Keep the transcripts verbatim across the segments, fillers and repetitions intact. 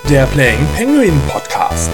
Der Playing Penguin Podcast.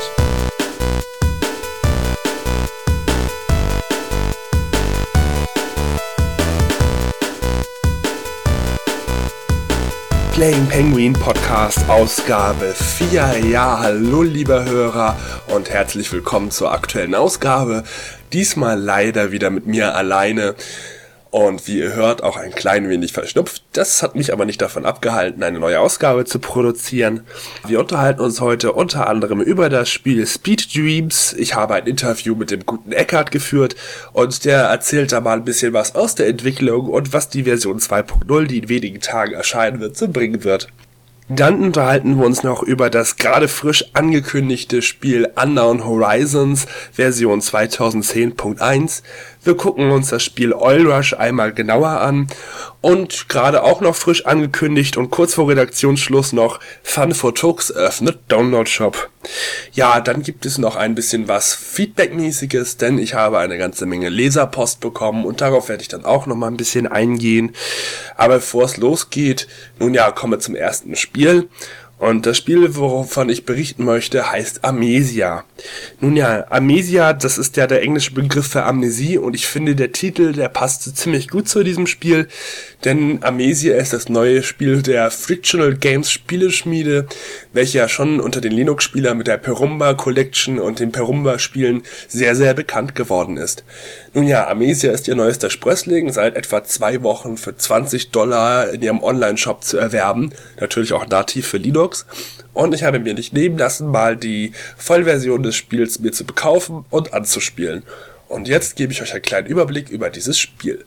Playing Penguin Podcast Ausgabe vier. Ja, hallo lieber Hörer und herzlich willkommen zur aktuellen Ausgabe. Diesmal leider wieder mit mir alleine. Und wie ihr hört, auch ein klein wenig verschnupft. Das hat mich aber nicht davon abgehalten, eine neue Ausgabe zu produzieren. Wir unterhalten uns heute unter anderem über das Spiel Speed Dreams. Ich habe ein Interview mit dem guten Eckart geführt und der erzählt da mal ein bisschen was aus der Entwicklung und was die Version zwei Punkt null, die in wenigen Tagen erscheinen wird, so bringen wird. Dann unterhalten wir uns noch über das gerade frisch angekündigte Spiel Unknown Horizons Version zweitausendzehn Punkt eins. Wir gucken uns das Spiel Oil Rush einmal genauer an und gerade auch noch frisch angekündigt und kurz vor Redaktionsschluss noch Fun for Tux öffnet Download Shop. Ja, dann gibt es noch ein bisschen was Feedback-mäßiges, denn ich habe eine ganze Menge Leserpost bekommen und darauf werde ich dann auch noch mal ein bisschen eingehen. Aber bevor es losgeht, nun ja, kommen wir zum ersten Spiel. Und das Spiel, wovon ich berichten möchte, heißt Amnesia. Nun ja, Amnesia, das ist ja der englische Begriff für Amnesie und ich finde, der Titel, der passt ziemlich gut zu diesem Spiel, denn Amnesia ist das neue Spiel der Frictional Games Spieleschmiede, welche ja schon unter den Linux-Spielern mit der Perumba Collection und den Perumba-Spielen sehr, sehr bekannt geworden ist. Nun ja, Amnesia ist ihr neuester Sprössling, seit etwa zwei Wochen für zwanzig Dollar in ihrem Online-Shop zu erwerben, natürlich auch nativ für Linux. Und ich habe mir nicht nehmen lassen, mal die Vollversion des Spiels mir zu bekaufen und anzuspielen. Und jetzt gebe ich euch einen kleinen Überblick über dieses Spiel.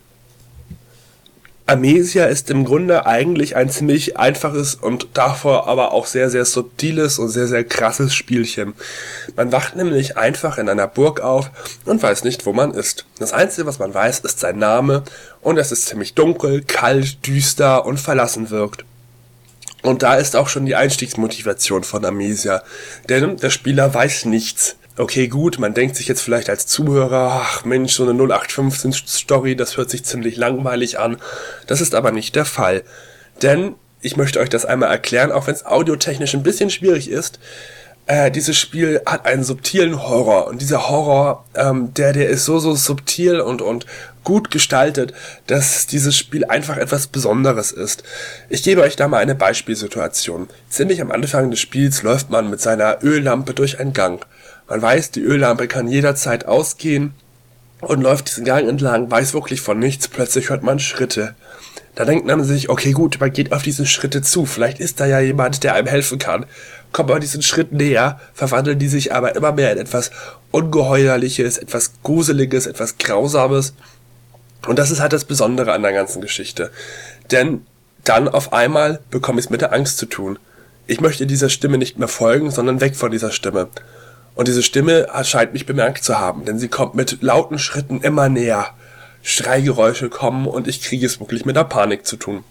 Amnesia ist im Grunde eigentlich ein ziemlich einfaches und davor aber auch sehr, sehr subtiles und sehr, sehr krasses Spielchen. Man wacht nämlich einfach in einer Burg auf und weiß nicht, wo man ist. Das Einzige, was man weiß, ist sein Name und es ist ziemlich dunkel, kalt, düster und verlassen wirkt. Und da ist auch schon die Einstiegsmotivation von Amnesia, denn der Spieler weiß nichts. Okay, gut, man denkt sich jetzt vielleicht als Zuhörer, ach Mensch, so eine null acht fünfzehn Story, das hört sich ziemlich langweilig an. Das ist aber nicht der Fall, denn ich möchte euch das einmal erklären, auch wenn es audiotechnisch ein bisschen schwierig ist. Äh, dieses Spiel hat einen subtilen Horror und dieser Horror, ähm, der, der ist so, so subtil und, und gut gestaltet, dass dieses Spiel einfach etwas Besonderes ist. Ich gebe euch da mal eine Beispielsituation. Ziemlich am Anfang des Spiels läuft man mit seiner Öllampe durch einen Gang. Man weiß, die Öllampe kann jederzeit ausgehen und läuft diesen Gang entlang, weiß wirklich von nichts, plötzlich hört man Schritte. Da denkt man sich, okay gut, man geht auf diese Schritte zu, vielleicht ist da ja jemand, der einem helfen kann. Kommt man diesen Schritt näher, verwandeln die sich aber immer mehr in etwas Ungeheuerliches, etwas Gruseliges, etwas Grausames. Und das ist halt das Besondere an der ganzen Geschichte. Denn dann auf einmal bekomme ich es mit der Angst zu tun. Ich möchte dieser Stimme nicht mehr folgen, sondern weg von dieser Stimme. Und diese Stimme scheint mich bemerkt zu haben, denn sie kommt mit lauten Schritten immer näher. Schreigeräusche kommen und ich kriege es wirklich mit der Panik zu tun.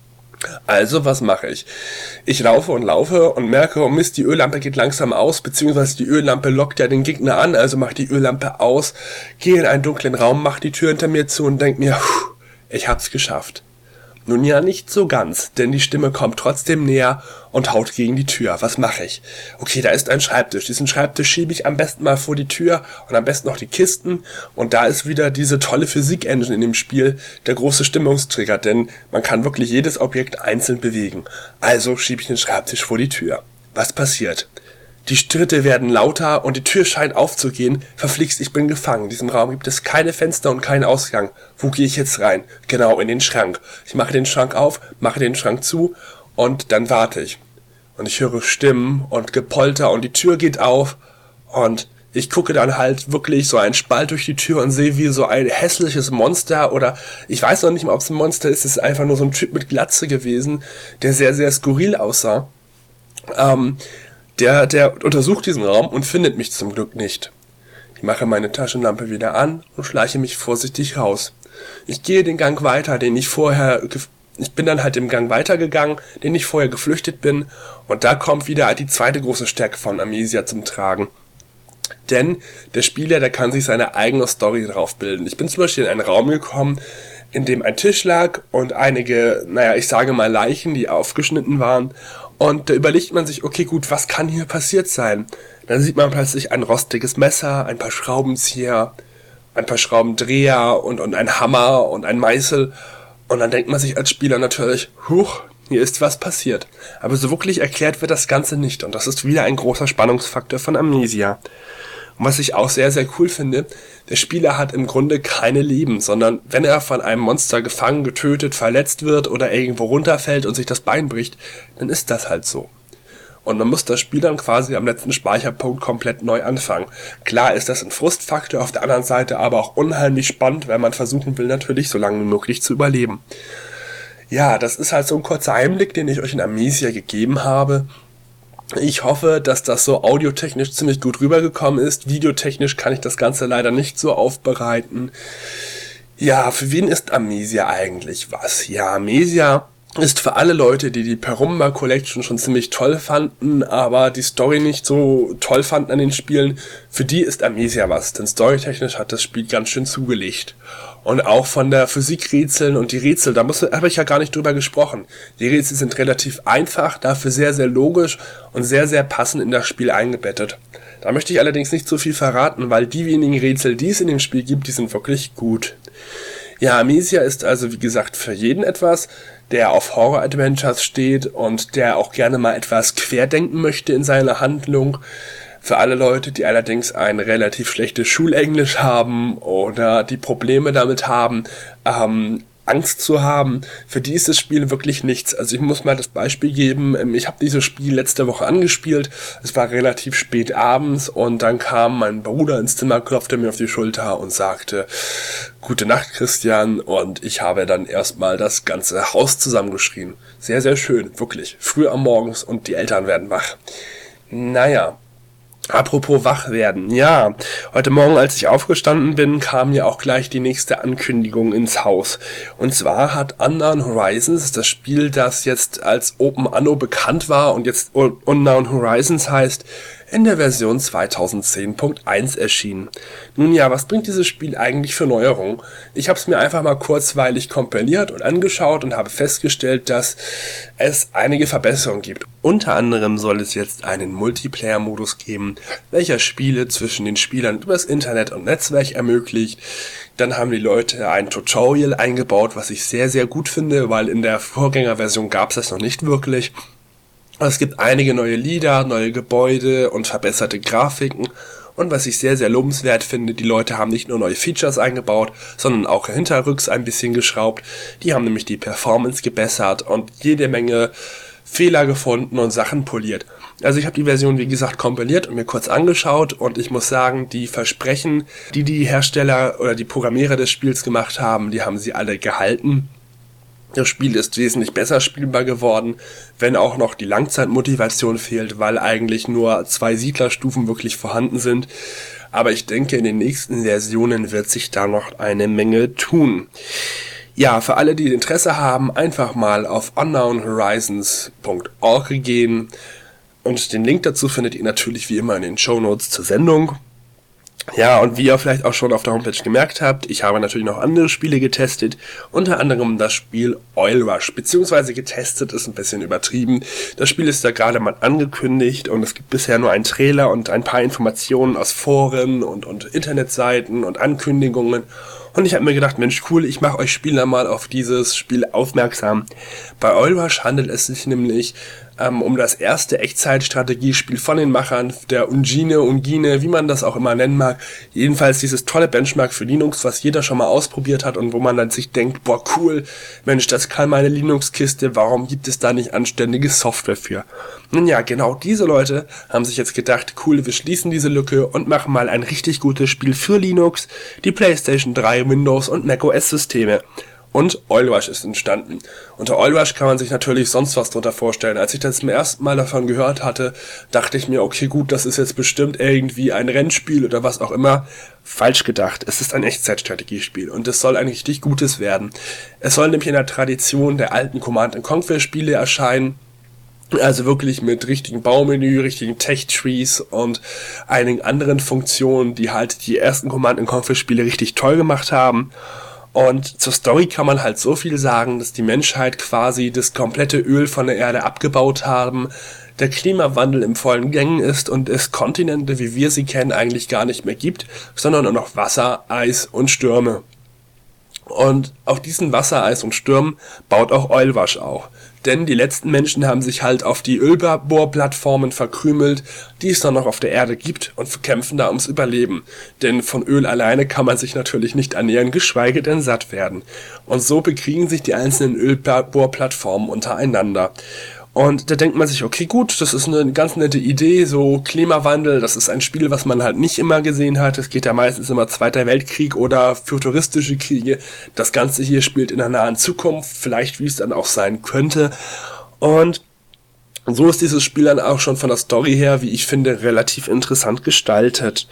Also, was mache ich? Ich laufe und laufe und merke, oh Mist, die Öllampe geht langsam aus, beziehungsweise die Öllampe lockt ja den Gegner an, also mach die Öllampe aus, gehe in einen dunklen Raum, mach die Tür hinter mir zu und denk mir, puh, ich hab's geschafft. Nun ja, nicht so ganz, denn die Stimme kommt trotzdem näher und haut gegen die Tür. Was mache ich? Okay, da ist ein Schreibtisch. Diesen Schreibtisch schiebe ich am besten mal vor die Tür und am besten noch die Kisten. Und da ist wieder diese tolle Physik-Engine in dem Spiel, der große Stimmungstrigger, denn man kann wirklich jedes Objekt einzeln bewegen. Also schiebe ich den Schreibtisch vor die Tür. Was passiert? Die Schritte werden lauter und die Tür scheint aufzugehen. Verflixt, ich bin gefangen. In diesem Raum gibt es keine Fenster und keinen Ausgang. Wo gehe ich jetzt rein? Genau, in den Schrank. Ich mache den Schrank auf, mache den Schrank zu und dann warte ich. Und ich höre Stimmen und Gepolter und die Tür geht auf und ich gucke dann halt wirklich so einen Spalt durch die Tür und sehe, wie so ein hässliches Monster oder ich weiß noch nicht mal, ob es ein Monster ist. Es ist einfach nur so ein Typ mit Glatze gewesen, der sehr, sehr skurril aussah. Ähm... Der, der untersucht diesen Raum und findet mich zum Glück nicht. Ich mache meine Taschenlampe wieder an und schleiche mich vorsichtig raus. Ich gehe den Gang weiter, den ich vorher, ich bin dann halt im Gang weitergegangen, den ich vorher geflüchtet bin. Und da kommt wieder die zweite große Stärke von Amnesia zum Tragen. Denn der Spieler, der kann sich seine eigene Story drauf bilden. Ich bin zum Beispiel in einen Raum gekommen, in dem ein Tisch lag und einige, naja, ich sage mal Leichen, die aufgeschnitten waren. Und da überlegt man sich, okay gut, was kann hier passiert sein? Dann sieht man plötzlich ein rostiges Messer, ein paar Schraubenzieher, ein paar Schraubendreher und, und ein Hammer und ein Meißel. Und dann denkt man sich als Spieler natürlich, huch, hier ist was passiert. Aber so wirklich erklärt wird das Ganze nicht. Und das ist wieder ein großer Spannungsfaktor von Amnesia. Und was ich auch sehr, sehr cool finde, der Spieler hat im Grunde keine Leben, sondern wenn er von einem Monster gefangen, getötet, verletzt wird oder irgendwo runterfällt und sich das Bein bricht, dann ist das halt so. Und man muss das Spiel dann quasi am letzten Speicherpunkt komplett neu anfangen. Klar ist das ein Frustfaktor, auf der anderen Seite aber auch unheimlich spannend, weil man versuchen will, natürlich so lange wie möglich zu überleben. Ja, das ist halt so ein kurzer Einblick, den ich euch in Amnesia gegeben habe. Ich hoffe, dass das so audiotechnisch ziemlich gut rübergekommen ist. Videotechnisch kann ich das Ganze leider nicht so aufbereiten. Ja, für wen ist Amnesia eigentlich was? Ja, Amnesia ist für alle Leute, die die Perumba Collection schon ziemlich toll fanden, aber die Story nicht so toll fanden an den Spielen, für die ist Amnesia was, denn storytechnisch hat das Spiel ganz schön zugelegt. Und auch von der Physikrätseln und die Rätsel, da habe ich ja gar nicht drüber gesprochen. Die Rätsel sind relativ einfach, dafür sehr, sehr logisch und sehr, sehr passend in das Spiel eingebettet. Da möchte ich allerdings nicht so viel verraten, weil die wenigen Rätsel, die es in dem Spiel gibt, die sind wirklich gut. Ja, Amnesia ist also wie gesagt für jeden etwas, der auf Horror-Adventures steht und der auch gerne mal etwas querdenken möchte in seiner Handlung. Für alle Leute, die allerdings ein relativ schlechtes Schulenglisch haben oder die Probleme damit haben, ähm, Angst zu haben, für die ist das Spiel wirklich nichts. Also ich muss mal das Beispiel geben, ich habe dieses Spiel letzte Woche angespielt, es war relativ spät abends und dann kam mein Bruder ins Zimmer, klopfte mir auf die Schulter und sagte, gute Nacht Christian, und ich habe dann erstmal das ganze Haus zusammengeschrien. Sehr, sehr schön, wirklich. Früh am Morgens und die Eltern werden wach. Naja. Apropos wach werden, ja, heute Morgen, als ich aufgestanden bin, kam ja auch gleich die nächste Ankündigung ins Haus. Und zwar hat Unknown Horizons, das Spiel, das jetzt als Open Anno bekannt war und jetzt Unknown Horizons heißt, in der Version zweitausendzehn Punkt eins erschienen. Nun ja, was bringt dieses Spiel eigentlich für Neuerungen? Ich habe es mir einfach mal kurzweilig kompiliert und angeschaut und habe festgestellt, dass es einige Verbesserungen gibt. Unter anderem soll es jetzt einen Multiplayer-Modus geben, welcher Spiele zwischen den Spielern übers Internet und Netzwerk ermöglicht. Dann haben die Leute ein Tutorial eingebaut, was ich sehr, sehr gut finde, weil in der Vorgängerversion gab es das noch nicht wirklich. Es gibt einige neue Lieder, neue Gebäude und verbesserte Grafiken. Und was ich sehr, sehr lobenswert finde, die Leute haben nicht nur neue Features eingebaut, sondern auch hinterrücks ein bisschen geschraubt. Die haben nämlich die Performance gebessert und jede Menge Fehler gefunden und Sachen poliert. Also ich habe die Version, wie gesagt, kompiliert und mir kurz angeschaut und ich muss sagen, die Versprechen, die die Hersteller oder die Programmierer des Spiels gemacht haben, die haben sie alle gehalten. Das Spiel ist wesentlich besser spielbar geworden, wenn auch noch die Langzeitmotivation fehlt, weil eigentlich nur zwei Siedlerstufen wirklich vorhanden sind. Aber ich denke, in den nächsten Versionen wird sich da noch eine Menge tun. Ja, für alle, die Interesse haben, einfach mal auf unknown horizons Punkt org gehen. Und den Link dazu findet ihr natürlich wie immer in den Shownotes zur Sendung. Ja, und wie ihr vielleicht auch schon auf der Homepage gemerkt habt, ich habe natürlich noch andere Spiele getestet, unter anderem das Spiel Oil Rush, beziehungsweise getestet ist ein bisschen übertrieben. Das Spiel ist da gerade mal angekündigt und es gibt bisher nur einen Trailer und ein paar Informationen aus Foren und, und Internetseiten und Ankündigungen. Und ich habe mir gedacht, Mensch, cool, ich mache euch Spieler mal auf dieses Spiel aufmerksam. Bei Oil Rush handelt es sich nämlich ähm, um das erste Echtzeitstrategiespiel von den Machern der Ungine, Ungine, wie man das auch immer nennen mag. Jedenfalls dieses tolle Benchmark für Linux, was jeder schon mal ausprobiert hat und wo man dann sich denkt, boah, cool, Mensch, das kann meine Linux-Kiste, warum gibt es da nicht anständige Software für? Nun ja, genau diese Leute haben sich jetzt gedacht, cool, wir schließen diese Lücke und machen mal ein richtig gutes Spiel für Linux, die PlayStation drei, Windows und macOS-Systeme. Und Oil Rush ist entstanden. Unter Oil Rush kann man sich natürlich sonst was drunter vorstellen. Als ich das zum ersten Mal davon gehört hatte, dachte ich mir, okay gut, das ist jetzt bestimmt irgendwie ein Rennspiel oder was auch immer. Falsch gedacht, es ist ein Echtzeitstrategiespiel und es soll ein richtig gutes werden. Es soll nämlich in der Tradition der alten Command and Conquer Spiele erscheinen. Also wirklich mit richtigen Baumenü, richtigen Tech-Trees und einigen anderen Funktionen, die halt die ersten Command and Conquer Spiele richtig toll gemacht haben. Und zur Story kann man halt so viel sagen, dass die Menschheit quasi das komplette Öl von der Erde abgebaut haben, der Klimawandel im vollen Gängen ist und es Kontinente, wie wir sie kennen, eigentlich gar nicht mehr gibt, sondern nur noch Wasser, Eis und Stürme. Und auf diesen Wasser, Eis und Stürmen baut auch Eulwasch auf. Denn die letzten Menschen haben sich halt auf die Ölbohrplattformen verkrümelt, die es dann noch auf der Erde gibt, und kämpfen da ums Überleben. Denn von Öl alleine kann man sich natürlich nicht ernähren, geschweige denn satt werden. Und so bekriegen sich die einzelnen Ölbohrplattformen untereinander. Und da denkt man sich, okay, gut, das ist eine ganz nette Idee, so Klimawandel, das ist ein Spiel, was man halt nicht immer gesehen hat. Es geht ja meistens immer Zweiter Weltkrieg oder futuristische Kriege. Das Ganze hier spielt in der nahen Zukunft, vielleicht wie es dann auch sein könnte. Und so ist dieses Spiel dann auch schon von der Story her, wie ich finde, relativ interessant gestaltet.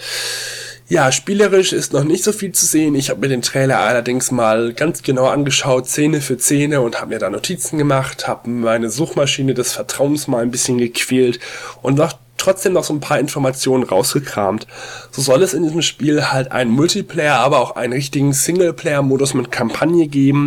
Ja, spielerisch ist noch nicht so viel zu sehen. Ich habe mir den Trailer allerdings mal ganz genau angeschaut, Szene für Szene, und habe mir da Notizen gemacht, habe meine Suchmaschine des Vertrauens mal ein bisschen gequält und noch trotzdem noch so ein paar Informationen rausgekramt. So soll es in diesem Spiel halt einen Multiplayer, aber auch einen richtigen Singleplayer-Modus mit Kampagne geben,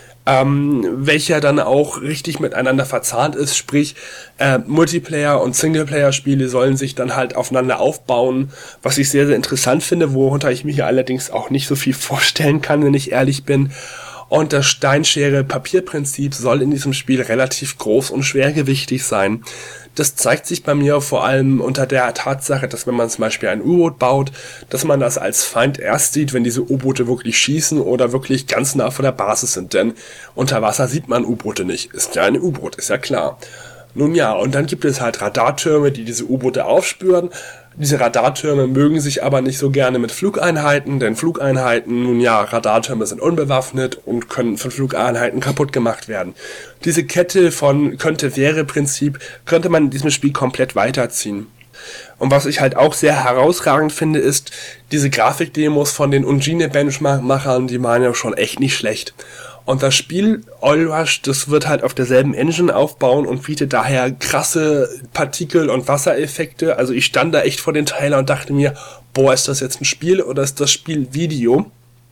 Ähm, welcher dann auch richtig miteinander verzahnt ist, sprich äh, Multiplayer- und Singleplayer-Spiele sollen sich dann halt aufeinander aufbauen, was ich sehr, sehr interessant finde, worunter ich mir hier allerdings auch nicht so viel vorstellen kann, wenn ich ehrlich bin. Und das Steinschere-Papier-Prinzip soll in diesem Spiel relativ groß und schwergewichtig sein. Das zeigt sich bei mir vor allem unter der Tatsache, dass wenn man zum Beispiel ein U-Boot baut, dass man das als Feind erst sieht, wenn diese U-Boote wirklich schießen oder wirklich ganz nah vor der Basis sind. Denn unter Wasser sieht man U-Boote nicht. Ist ja ein U-Boot, ist ja klar. Nun ja, und dann gibt es halt Radartürme, die diese U-Boote aufspüren. Diese Radartürme mögen sich aber nicht so gerne mit Flugeinheiten, denn Flugeinheiten, nun ja, Radartürme sind unbewaffnet und können von Flugeinheiten kaputt gemacht werden. Diese Kette von Könnte-Wäre-Prinzip könnte man in diesem Spiel komplett weiterziehen. Und was ich halt auch sehr herausragend finde, ist diese Grafikdemos von den Ungine-Benchmark-Machern, die waren ja schon echt nicht schlecht. Und das Spiel Eulwash, das wird halt auf derselben Engine aufbauen und bietet daher krasse Partikel- und Wassereffekte. Also ich stand da echt vor den Trailer und dachte mir, boah, ist das jetzt ein Spiel oder ist das Spiel Video?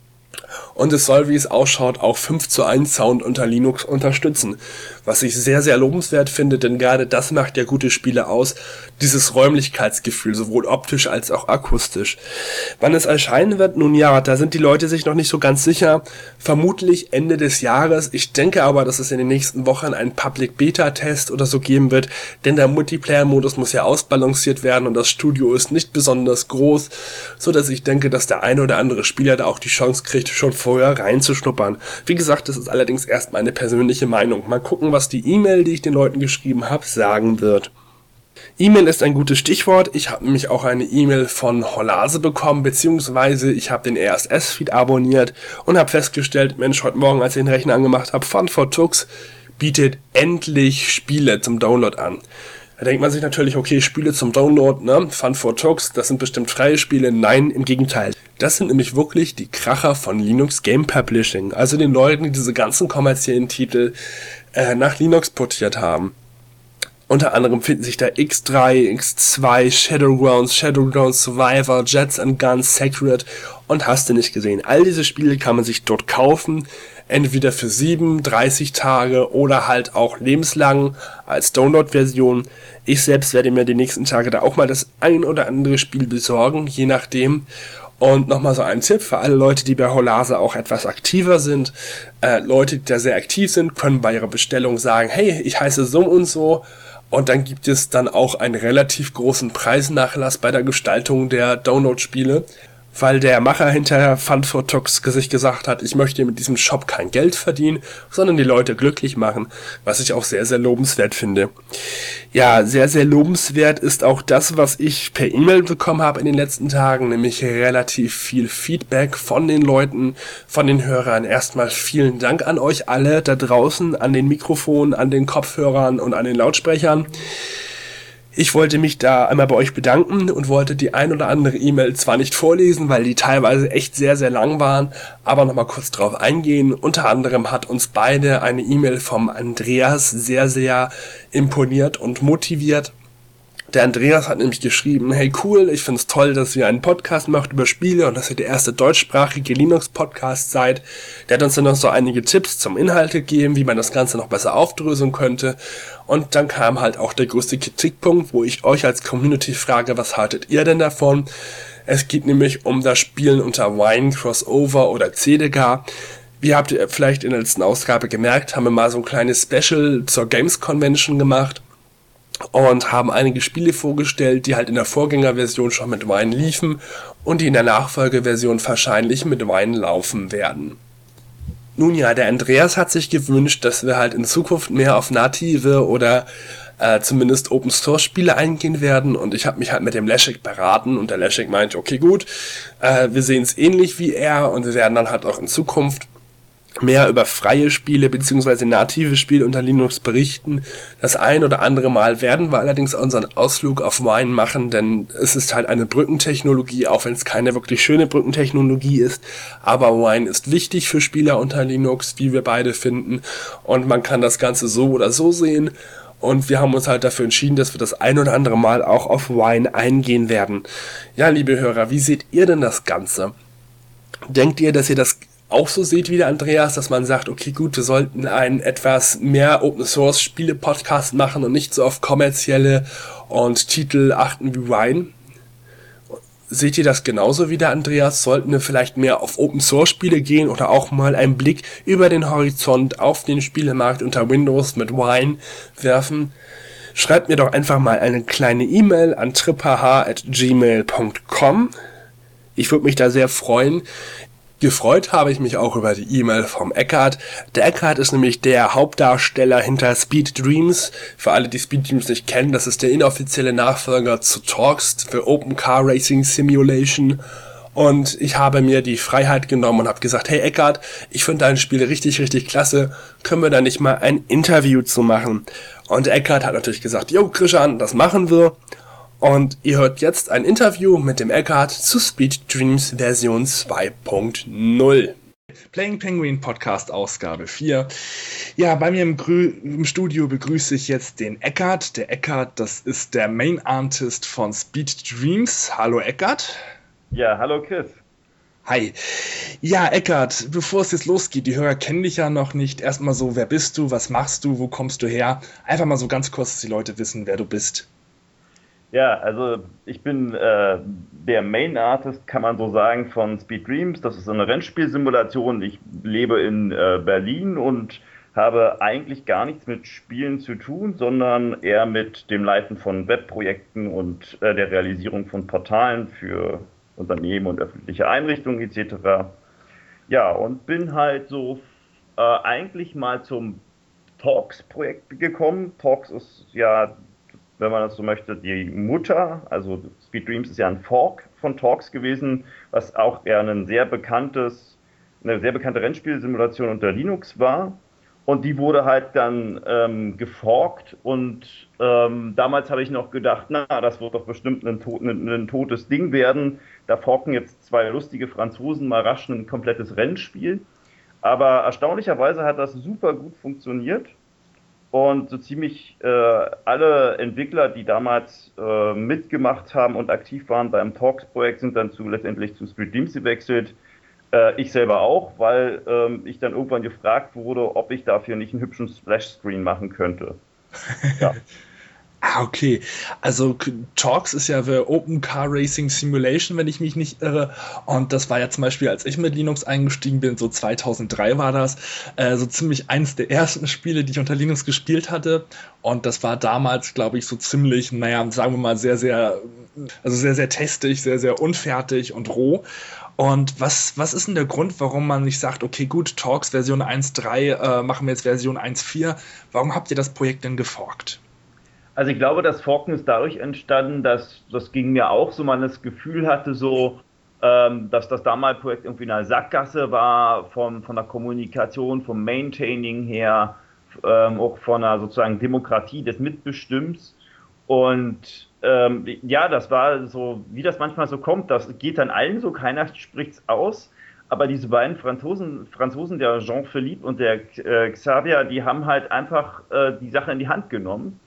Und es soll, wie es ausschaut, auch fünf zu eins Sound unter Linux unterstützen. Was ich sehr, sehr lobenswert finde, denn gerade das macht ja gute Spiele aus, dieses Räumlichkeitsgefühl, sowohl optisch als auch akustisch. Wann es erscheinen wird, nun ja, da sind die Leute sich noch nicht so ganz sicher. Vermutlich Ende des Jahres. Ich denke aber, dass es in den nächsten Wochen einen Public-Beta-Test oder so geben wird, denn der Multiplayer-Modus muss ja ausbalanciert werden und das Studio ist nicht besonders groß, so dass ich denke, dass der eine oder andere Spieler da auch die Chance kriegt, schon vorher reinzuschnuppern. Wie gesagt, das ist allerdings erst meine persönliche Meinung. Mal gucken, was die E-Mail, die ich den Leuten geschrieben habe, sagen wird. E-Mail ist ein gutes Stichwort. Ich habe nämlich auch eine E-Mail von Holase bekommen, beziehungsweise ich habe den R S S-Feed abonniert und habe festgestellt, Mensch, heute Morgen, als ich den Rechner angemacht habe, Fun for Tux bietet endlich Spiele zum Download an. Da denkt man sich natürlich, okay, Spiele zum Download, ne, Fun for Tux, das sind bestimmt freie Spiele. Nein, im Gegenteil. Das sind nämlich wirklich die Kracher von Linux Game Publishing, also den Leuten, die diese ganzen kommerziellen Titel äh, nach Linux portiert haben. Unter anderem finden sich da X drei, X zwei, Shadowgrounds, Shadowgrounds Survivor, Jets and Guns, Sacred und hast du nicht gesehen. All diese Spiele kann man sich dort kaufen, entweder für sieben, dreißig Tage oder halt auch lebenslang als Download-Version. Ich selbst werde mir die nächsten Tage da auch mal das ein oder andere Spiel besorgen, je nachdem. Und nochmal so ein Tipp für alle Leute, die bei Holase auch etwas aktiver sind. Äh, Leute, die da sehr aktiv sind, können bei ihrer Bestellung sagen, hey, ich heiße so und so. Und dann gibt es dann auch einen relativ großen Preisnachlass bei der Gestaltung der Download-Spiele, weil der Macher hinter Fun for Tux sich gesagt hat, ich möchte mit diesem Shop kein Geld verdienen, sondern die Leute glücklich machen, was ich auch sehr, sehr lobenswert finde. Ja, sehr, sehr lobenswert ist auch das, was ich per E-Mail bekommen habe in den letzten Tagen, nämlich relativ viel Feedback von den Leuten, von den Hörern. Erstmal vielen Dank an euch alle da draußen, an den Mikrofonen, an den Kopfhörern und an den Lautsprechern. Ich wollte mich da einmal bei euch bedanken und wollte die ein oder andere E-Mail zwar nicht vorlesen, weil die teilweise echt sehr, sehr lang waren, aber nochmal kurz drauf eingehen. Unter anderem hat uns beide eine E-Mail vom Andreas sehr, sehr imponiert und motiviert. Der Andreas hat nämlich geschrieben, hey cool, ich find's toll, dass ihr einen Podcast macht über Spiele und dass ihr der erste deutschsprachige Linux-Podcast seid. Der hat uns dann noch so einige Tipps zum Inhalt gegeben, wie man das Ganze noch besser aufdröseln könnte. Und dann kam halt auch der größte Kritikpunkt, wo ich euch als Community frage, was haltet ihr denn davon? Es geht nämlich um das Spielen unter Wine, Crossover oder C D K. Wie habt ihr vielleicht in der letzten Ausgabe gemerkt, haben wir mal so ein kleines Special zur Games Convention gemacht und haben einige Spiele vorgestellt, die halt in der Vorgängerversion schon mit Wine liefen und die in der Nachfolgeversion wahrscheinlich mit Wine laufen werden. Nun ja, der Andreas hat sich gewünscht, dass wir halt in Zukunft mehr auf native oder äh, zumindest Open-Source-Spiele eingehen werden und ich habe mich halt mit dem Leszek beraten und der Leszek meinte, okay gut, äh, wir sehen es ähnlich wie er und wir werden dann halt auch in Zukunft mehr über freie Spiele bzw. native Spiele unter Linux berichten. Das ein oder andere Mal werden wir allerdings unseren Ausflug auf Wine machen, denn es ist halt eine Brückentechnologie, auch wenn es keine wirklich schöne Brückentechnologie ist. Aber Wine ist wichtig für Spieler unter Linux, wie wir beide finden. Und man kann das Ganze so oder so sehen. Und wir haben uns halt dafür entschieden, dass wir das ein oder andere Mal auch auf Wine eingehen werden. Ja, liebe Hörer, wie seht ihr denn das Ganze? Denkt ihr, dass ihr das auch so seht wie der Andreas, dass man sagt, okay gut, wir sollten einen etwas mehr Open-Source-Spiele-Podcast machen und nicht so auf kommerzielle und Titel achten wie Wine? Seht ihr das genauso wie der Andreas? Sollten wir vielleicht mehr auf Open-Source-Spiele gehen oder auch mal einen Blick über den Horizont auf den Spielemarkt unter Windows mit Wine werfen? Schreibt mir doch einfach mal eine kleine E-Mail an tripphh at gmail punkt com. Ich würde mich da sehr freuen. Gefreut habe ich mich auch über die E-Mail vom Eckhard. Der Eckhard ist nämlich der Hauptdarsteller hinter Speed Dreams. Für alle, die Speed Dreams nicht kennen, das ist der inoffizielle Nachfolger zu Torx für Open Car Racing Simulation. Und ich habe mir die Freiheit genommen und habe gesagt, hey Eckhard, ich finde dein Spiel richtig, richtig klasse. Können wir da nicht mal ein Interview zu machen? Und Eckhard hat natürlich gesagt, jo Christian, das machen wir. Und ihr hört jetzt ein Interview mit dem Eckhard zu Speed Dreams Version zwei punkt null. Playing Penguin Podcast Ausgabe vier. Ja, bei mir im, Grü- im Studio begrüße ich jetzt den Eckhard. Der Eckhard, das ist der Main Artist von Speed Dreams. Hallo Eckhard. Ja, hallo Chris. Hi. Ja, Eckhard, bevor es jetzt losgeht, die Hörer kennen dich ja noch nicht. Erstmal so, wer bist du, was machst du, wo kommst du her? Einfach mal so ganz kurz, dass die Leute wissen, wer du bist. Ja, also ich bin äh, der Main Artist, kann man so sagen, von Speed Dreams. Das ist eine Rennspielsimulation. Ich lebe in äh, Berlin und habe eigentlich gar nichts mit Spielen zu tun, sondern eher mit dem Leiten von Webprojekten und äh, der Realisierung von Portalen für Unternehmen und öffentliche Einrichtungen et cetera. Ja, und bin halt so äh, eigentlich mal zum Torx-Projekt gekommen. Torx ist ja, wenn man das so möchte, die Mutter, also Speed Dreams ist ja ein Fork von Torx gewesen, was auch eher ein sehr bekanntes, eine sehr bekannte Rennspielsimulation unter Linux war. Und die wurde halt dann ähm, geforkt und ähm, damals habe ich noch gedacht, na, das wird doch bestimmt ein, to- ein, ein totes Ding werden. Da forken jetzt zwei lustige Franzosen mal rasch ein komplettes Rennspiel. Aber erstaunlicherweise hat das super gut funktioniert. Und so ziemlich äh, alle Entwickler, die damals äh, mitgemacht haben und aktiv waren beim Torx-Projekt, sind dann zu, letztendlich zu Speed Dreams gewechselt. Äh, ich selber auch, weil ähm, ich dann irgendwann gefragt wurde, ob ich dafür nicht einen hübschen Splash-Screen machen könnte. Ja. Ah, okay. Also Torx ist ja für Open Car Racing Simulation, wenn ich mich nicht irre. Und das war ja zum Beispiel, als ich mit Linux eingestiegen bin, so zweitausenddrei war das, äh, so ziemlich eins der ersten Spiele, die ich unter Linux gespielt hatte. Und das war damals, glaube ich, so ziemlich, naja, sagen wir mal, sehr, sehr, also sehr, sehr testig, sehr, sehr unfertig und roh. Und was, was ist denn der Grund, warum man nicht sagt, okay, gut, Torx Version eins Punkt drei, äh, machen wir jetzt Version eins Punkt vier. Warum habt ihr das Projekt denn geforkt? Also ich glaube, das Forken ist dadurch entstanden, dass, das ging mir auch so, man das Gefühl hatte so, ähm, dass das damals Projekt irgendwie in einer Sackgasse war, von, von der Kommunikation, vom Maintaining her, ähm, auch von einer sozusagen Demokratie des Mitbestimmens. Und ähm, ja, das war so, wie das manchmal so kommt, das geht dann allen so, keiner spricht's aus. Aber diese beiden Franzosen, Franzosen der Jean-Philippe und der äh, Xavier, die haben halt einfach äh, die Sache in die Hand genommen.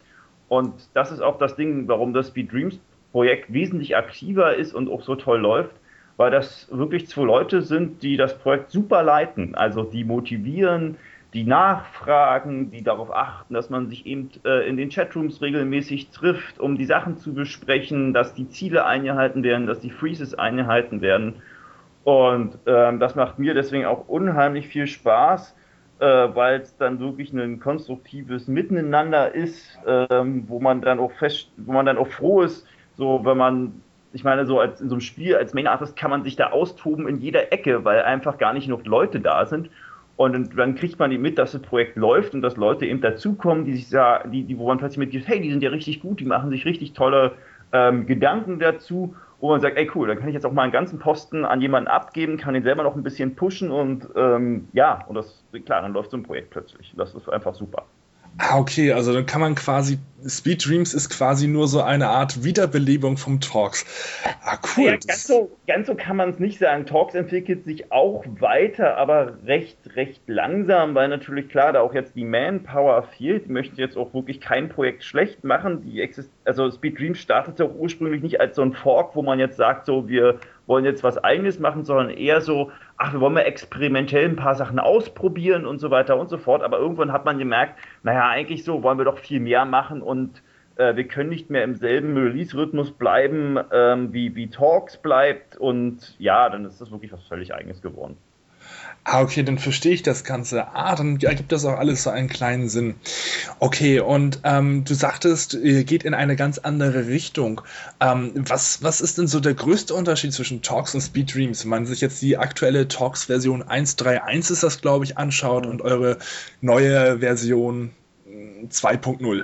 Und das ist auch das Ding, warum das Speed Dreams Projekt wesentlich aktiver ist und auch so toll läuft, weil das wirklich zwei Leute sind, die das Projekt super leiten, also die motivieren, die nachfragen, die darauf achten, dass man sich eben äh, in den Chatrooms regelmäßig trifft, um die Sachen zu besprechen, dass die Ziele eingehalten werden, dass die Freezes eingehalten werden. Und ähm, das macht mir deswegen auch unheimlich viel Spaß, äh, weil es dann wirklich ein konstruktives Miteinander ist, ähm, wo man dann auch fest, wo man dann auch froh ist, so wenn man, ich meine, so als in so einem Spiel als Main Artist kann man sich da austoben in jeder Ecke, weil einfach gar nicht genug Leute da sind. Und dann kriegt man eben mit, dass das Projekt läuft und dass Leute eben dazukommen, die sich ja, die, die, wo man plötzlich mitgibt, hey, die sind ja richtig gut, die machen sich richtig tolle ähm, Gedanken dazu, wo man sagt, ey cool, dann kann ich jetzt auch mal einen ganzen Posten an jemanden abgeben, kann den selber noch ein bisschen pushen und ähm, ja, und das, klar, dann läuft so ein Projekt plötzlich. Das ist einfach super. Ah, okay, also dann kann man quasi, Speed Dreams ist quasi nur so eine Art Wiederbelebung vom Talks. Ah, cool. Ja, ganz so, ganz so kann man es nicht sagen. Talks entwickelt sich auch weiter, aber recht, recht langsam, weil natürlich klar, da auch jetzt die Manpower fehlt. Ich möchte jetzt auch wirklich kein Projekt schlecht machen. Die exist also Speed Dreams startete auch ursprünglich nicht als so ein Fork, wo man jetzt sagt, so wir wollen jetzt was Eigenes machen, sondern eher so, ach, wir wollen mal experimentell ein paar Sachen ausprobieren und so weiter und so fort. Aber irgendwann hat man gemerkt, naja, eigentlich so wollen wir doch viel mehr machen und äh, wir können nicht mehr im selben Release-Rhythmus bleiben, ähm, wie, wie Talks bleibt. Und ja, dann ist das wirklich was völlig Eigenes geworden. Ah, okay, dann verstehe ich das Ganze. Ah, dann ergibt das auch alles so einen kleinen Sinn. Okay, und ähm, du sagtest, ihr geht in eine ganz andere Richtung. Ähm, was, was ist denn so der größte Unterschied zwischen Talks und Speed Dreams? Wenn man sich jetzt die aktuelle Talks-Version eins Punkt drei Punkt eins ist das, glaube ich, anschaut und eure neue Version zwei Punkt null.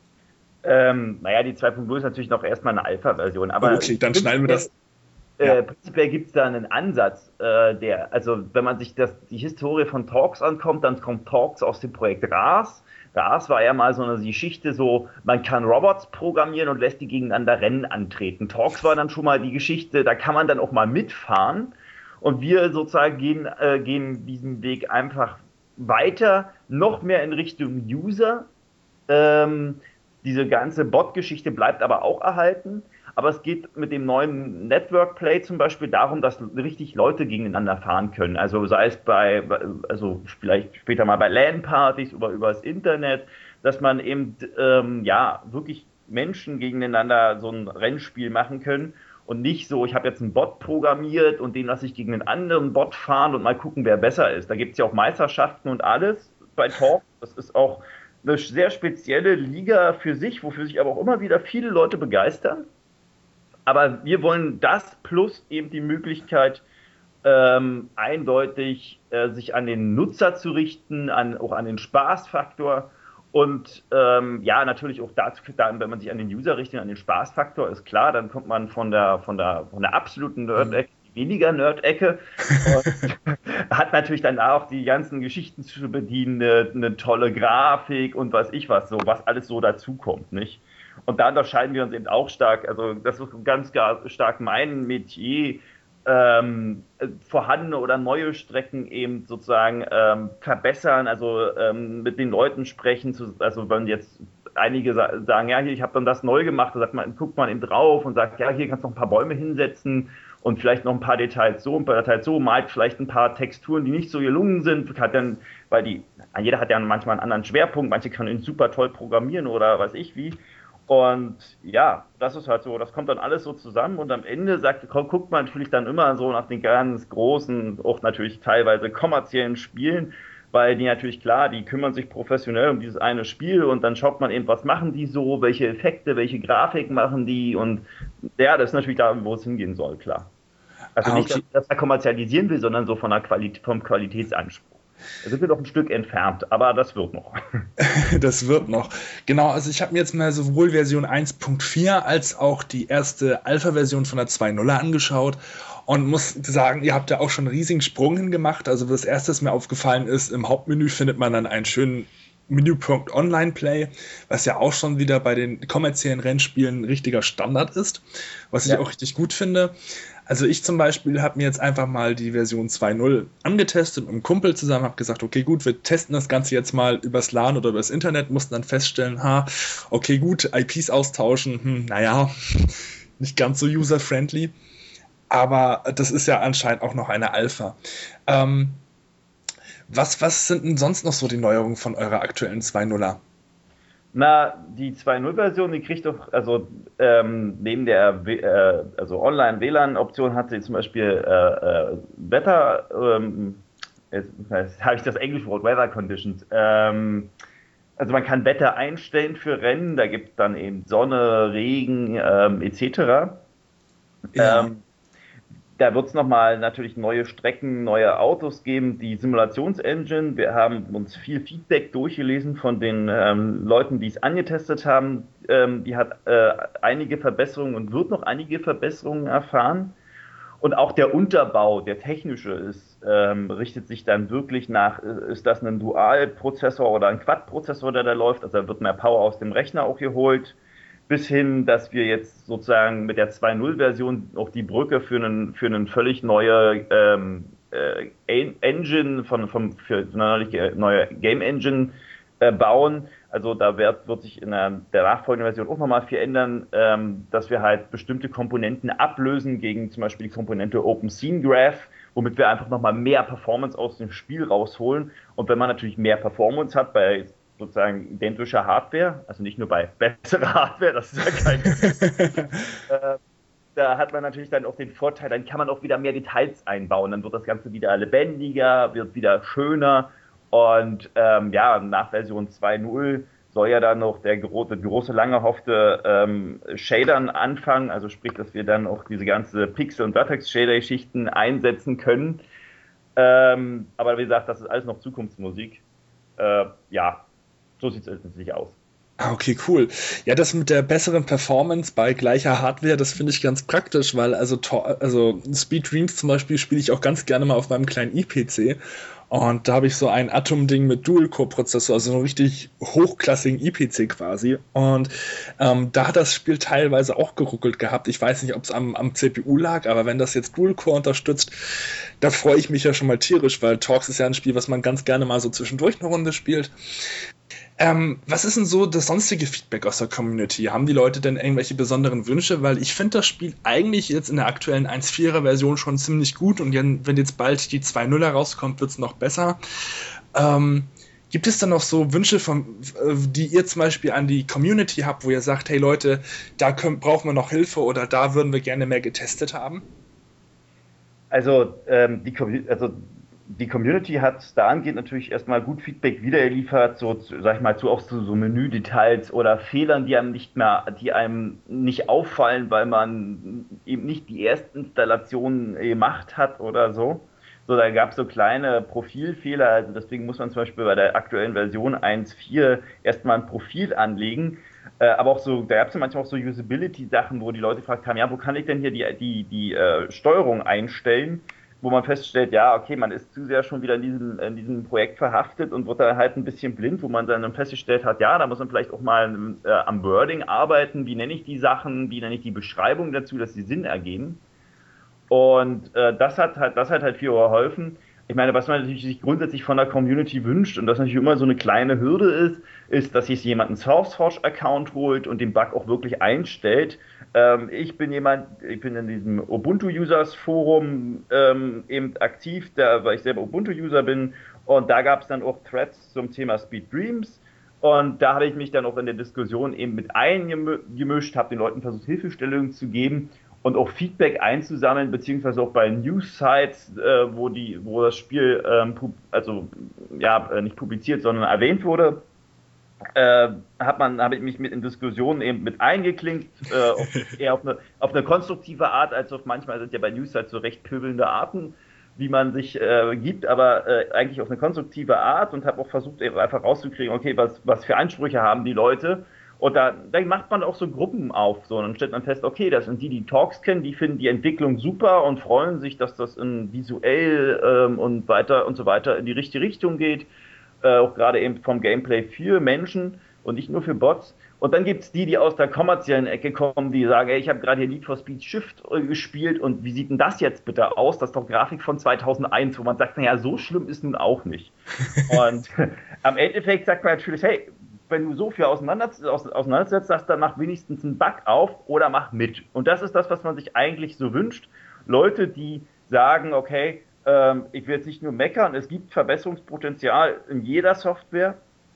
Ähm, naja, die zwei Punkt null ist natürlich noch erstmal eine Alpha-Version. Aber okay, dann schneiden wir das. Äh, prinzipiell gibt es da einen Ansatz, äh, der, also wenn man sich das, die Historie von Talks ankommt, dann kommt Talks aus dem Projekt R A S. R A S war ja mal so eine Geschichte, so man kann Robots programmieren und lässt die gegeneinander Rennen antreten. Talks war dann schon mal die Geschichte, da kann man dann auch mal mitfahren. Und wir sozusagen gehen, äh, gehen diesen Weg einfach weiter, noch mehr in Richtung User. Ähm, diese ganze Bot-Geschichte bleibt aber auch erhalten. Aber es geht mit dem neuen Network Play zum Beispiel darum, dass richtig Leute gegeneinander fahren können. Also sei es bei, also vielleicht später mal bei LAN-Partys oder übers Internet, dass man eben ähm, ja wirklich Menschen gegeneinander so ein Rennspiel machen können und nicht so, ich habe jetzt einen Bot programmiert und den lasse ich gegen einen anderen Bot fahren und mal gucken, wer besser ist. Da gibt es ja auch Meisterschaften und alles bei Talk. Das ist auch eine sehr spezielle Liga für sich, wofür sich aber auch immer wieder viele Leute begeistern. Aber wir wollen das plus eben die Möglichkeit, ähm, eindeutig äh, sich an den Nutzer zu richten, an, auch an den Spaßfaktor und ähm, ja, natürlich auch dazu, wenn man sich an den User richtet, an den Spaßfaktor, ist klar, dann kommt man von der, von der, von der absoluten Nerd-Ecke, weniger Nerd-Ecke und hat natürlich dann auch die ganzen Geschichten zu bedienen, eine, eine tolle Grafik und was ich was, so was alles so dazukommt, nicht? Und da unterscheiden wir uns eben auch stark. Also das ist ganz stark mein Metier, ähm, vorhandene oder neue Strecken eben sozusagen ähm, verbessern, also ähm, mit den Leuten sprechen. Zu, also wenn jetzt einige sagen, ja, hier, ich habe dann das neu gemacht, da sagt man, guckt man eben drauf und sagt, ja, hier kannst du noch ein paar Bäume hinsetzen und vielleicht noch ein paar Details so, ein paar Details so, malt vielleicht ein paar Texturen, die nicht so gelungen sind, hat dann, weil die, jeder hat ja manchmal einen anderen Schwerpunkt, manche können ihn super toll programmieren oder weiß ich wie. Und ja, das ist halt so, das kommt dann alles so zusammen und am Ende sagt, guckt man natürlich dann immer so nach den ganz großen, auch natürlich teilweise kommerziellen Spielen, weil die natürlich klar, die kümmern sich professionell um dieses eine Spiel und dann schaut man eben, was machen die so, welche Effekte, welche Grafik machen die und ja, das ist natürlich da, wo es hingehen soll, klar. Also nicht, dass das da kommerzialisieren will, sondern so von der Qualität, vom Qualitätsanspruch. Da sind wir doch ein Stück entfernt, aber das wird noch. Das wird noch. Genau, also ich habe mir jetzt mal sowohl Version eins Punkt vier als auch die erste Alpha-Version von der zwei Punkt null angeschaut und muss sagen, ihr habt ja auch schon einen riesigen Sprung hingemacht. Also das erste, was mir aufgefallen ist, im Hauptmenü findet man dann einen schönen Menüpunkt Online-Play, was ja auch schon wieder bei den kommerziellen Rennspielen ein richtiger Standard ist, was ich ja auch richtig gut finde. Also ich zum Beispiel habe mir jetzt einfach mal die Version zwei Punkt null angetestet mit einem Kumpel zusammen, habe gesagt, okay gut, wir testen das Ganze jetzt mal übers LAN oder übers Internet, mussten dann feststellen, ha, okay gut, I Ps austauschen, hm, naja, nicht ganz so user-friendly, aber das ist ja anscheinend auch noch eine Alpha. Ähm, was, was sind denn sonst noch so die Neuerungen von eurer aktuellen zwei Punkt nuller? Na, die zwei Punkt null-Version, die kriegt doch, also ähm, neben der W- äh, also Online-W L A N-Option hat sie zum Beispiel äh, äh, Wetter, ähm, jetzt, jetzt habe ich das englische Wort Weather Conditions, ähm, also man kann Wetter einstellen für Rennen, da gibt es dann eben Sonne, Regen ähm, et cetera. Ja. Ähm, Da wird es nochmal natürlich neue Strecken, neue Autos geben, die Simulationsengine. Wir haben uns viel Feedback durchgelesen von den ähm, Leuten, die es angetestet haben. Ähm, die hat äh, einige Verbesserungen und wird noch einige Verbesserungen erfahren. Und auch der Unterbau, der technische, ist, ähm, richtet sich dann wirklich nach, äh, ist das ein Dual-Prozessor oder ein Quad-Prozessor, der da läuft? Also da wird mehr Power aus dem Rechner auch geholt, bis hin, dass wir jetzt sozusagen mit der zwei Punkt null-Version auch die Brücke für einen, für einen völlig neue ähm, äh, Engine, von, von, für eine neue Game Engine äh, bauen. Also da wird, wird sich in der, der nachfolgenden Version auch nochmal viel ändern, ähm, dass wir halt bestimmte Komponenten ablösen gegen zum Beispiel die Komponente Open Scene Graph, womit wir einfach nochmal mehr Performance aus dem Spiel rausholen. Und wenn man natürlich mehr Performance hat bei sozusagen identischer Hardware, also nicht nur bei besserer Hardware, das ist ja kein äh, da hat man natürlich dann auch den Vorteil, dann kann man auch wieder mehr Details einbauen, dann wird das Ganze wieder lebendiger, wird wieder schöner und ähm, ja, nach Version zwei Punkt null soll ja dann noch der große, große lang erhoffte ähm, Shadern anfangen, also sprich, dass wir dann auch diese ganze Pixel- und Vertex-Shader-Geschichten einsetzen können. Ähm, aber wie gesagt, das ist alles noch Zukunftsmusik. Äh, ja, so sieht es letztendlich aus. Ah, okay, cool. Ja, das mit der besseren Performance bei gleicher Hardware, das finde ich ganz praktisch, weil also, Tor- also Speed Dreams zum Beispiel spiele ich auch ganz gerne mal auf meinem kleinen i-P C. Und da habe ich so ein Atom-Ding mit Dual-Core-Prozessor, also einen richtig hochklassigen i-P C quasi. Und ähm, da hat das Spiel teilweise auch geruckelt gehabt. Ich weiß nicht, ob es am, am C P U lag, aber wenn das jetzt Dual-Core unterstützt, da freue ich mich ja schon mal tierisch, weil Torx ist ja ein Spiel, was man ganz gerne mal so zwischendurch eine Runde spielt. Ähm, was ist denn so das sonstige Feedback aus der Community? Haben die Leute denn irgendwelche besonderen Wünsche? Weil ich finde das Spiel eigentlich jetzt in der aktuellen eins Punkt vierer Version schon ziemlich gut und wenn jetzt bald die zwei Punkt null rauskommt, wird es noch besser. Ähm, gibt es dann noch so Wünsche, von, die ihr zum Beispiel an die Community habt, wo ihr sagt, hey Leute, da können, brauchen wir noch Hilfe oder da würden wir gerne mehr getestet haben? Also, ähm, die, also die Community hat da angeht natürlich erstmal gut Feedback wiedergeliefert, so, sag ich mal, zu auch so, so Menüdetails oder Fehlern, die einem nicht mehr, die einem nicht auffallen, weil man eben nicht die Erstinstallation gemacht hat oder so. So, da gab es so kleine Profilfehler, also deswegen muss man zum Beispiel bei der aktuellen Version eins Punkt vier erstmal ein Profil anlegen. Äh, aber auch so, da gab es ja manchmal auch so Usability-Sachen, wo die Leute gefragt haben, ja, wo kann ich denn hier die, die, die äh, Steuerung einstellen? Wo man feststellt, ja, okay, man ist zu sehr schon wieder in diesem, in diesem Projekt verhaftet und wird da halt ein bisschen blind, wo man dann festgestellt hat, ja, da muss man vielleicht auch mal äh, am Wording arbeiten, wie nenne ich die Sachen, wie nenne ich die Beschreibung dazu, dass sie Sinn ergeben. Und äh, das hat halt, das hat halt viel geholfen. Ich meine, was man natürlich sich grundsätzlich von der Community wünscht und das natürlich immer so eine kleine Hürde ist, ist, dass sich jemand einen SourceForge-Account holt und den Bug auch wirklich einstellt. Ähm, ich bin jemand, ich bin in diesem Ubuntu-Users-Forum ähm, eben aktiv, da, weil ich selber Ubuntu-User bin. Und da gab es dann auch Threads zum Thema Speed Dreams. Und da habe ich mich dann auch in der Diskussion eben mit eingemischt, habe den Leuten versucht, Hilfestellungen zu geben und auch Feedback einzusammeln, beziehungsweise auch bei News-Sites, äh, wo die, wo das Spiel ähm, also ja nicht publiziert, sondern erwähnt wurde, äh, hat man, habe ich mich mit in Diskussionen eben mit eingeklinkt, äh, auf, eher auf eine, auf eine konstruktive Art, als auf manchmal sind ja bei News-Sites so recht pöbelnde Arten, wie man sich äh, gibt, aber äh, eigentlich auf eine konstruktive Art und habe auch versucht, eben einfach rauszukriegen, okay, was, was für Ansprüche haben die Leute. Und da, da macht man auch so Gruppen auf, so, und dann stellt man fest, okay, das sind die, die Talks kennen, die finden die Entwicklung super und freuen sich, dass das in visuell ähm, und weiter und so weiter in die richtige Richtung geht, äh, auch gerade eben vom Gameplay für Menschen. und nicht nur für Bots. Und dann gibt es die, die aus der kommerziellen Ecke kommen, die sagen, ey, ich habe gerade hier Need for Speed Shift gespielt und wie sieht denn das jetzt bitte aus? Das ist doch Grafik von zweitausendeins, wo man sagt, naja, so schlimm ist nun auch nicht. Und am Endeffekt sagt man natürlich, hey, wenn du so viel auseinander, auseinandersetzt, sagst, dann mach wenigstens einen Bug auf oder mach mit. Und das ist das, was man sich eigentlich so wünscht. Leute, die sagen, okay, ähm, ich will jetzt nicht nur meckern, es gibt Verbesserungspotenzial in jeder Software.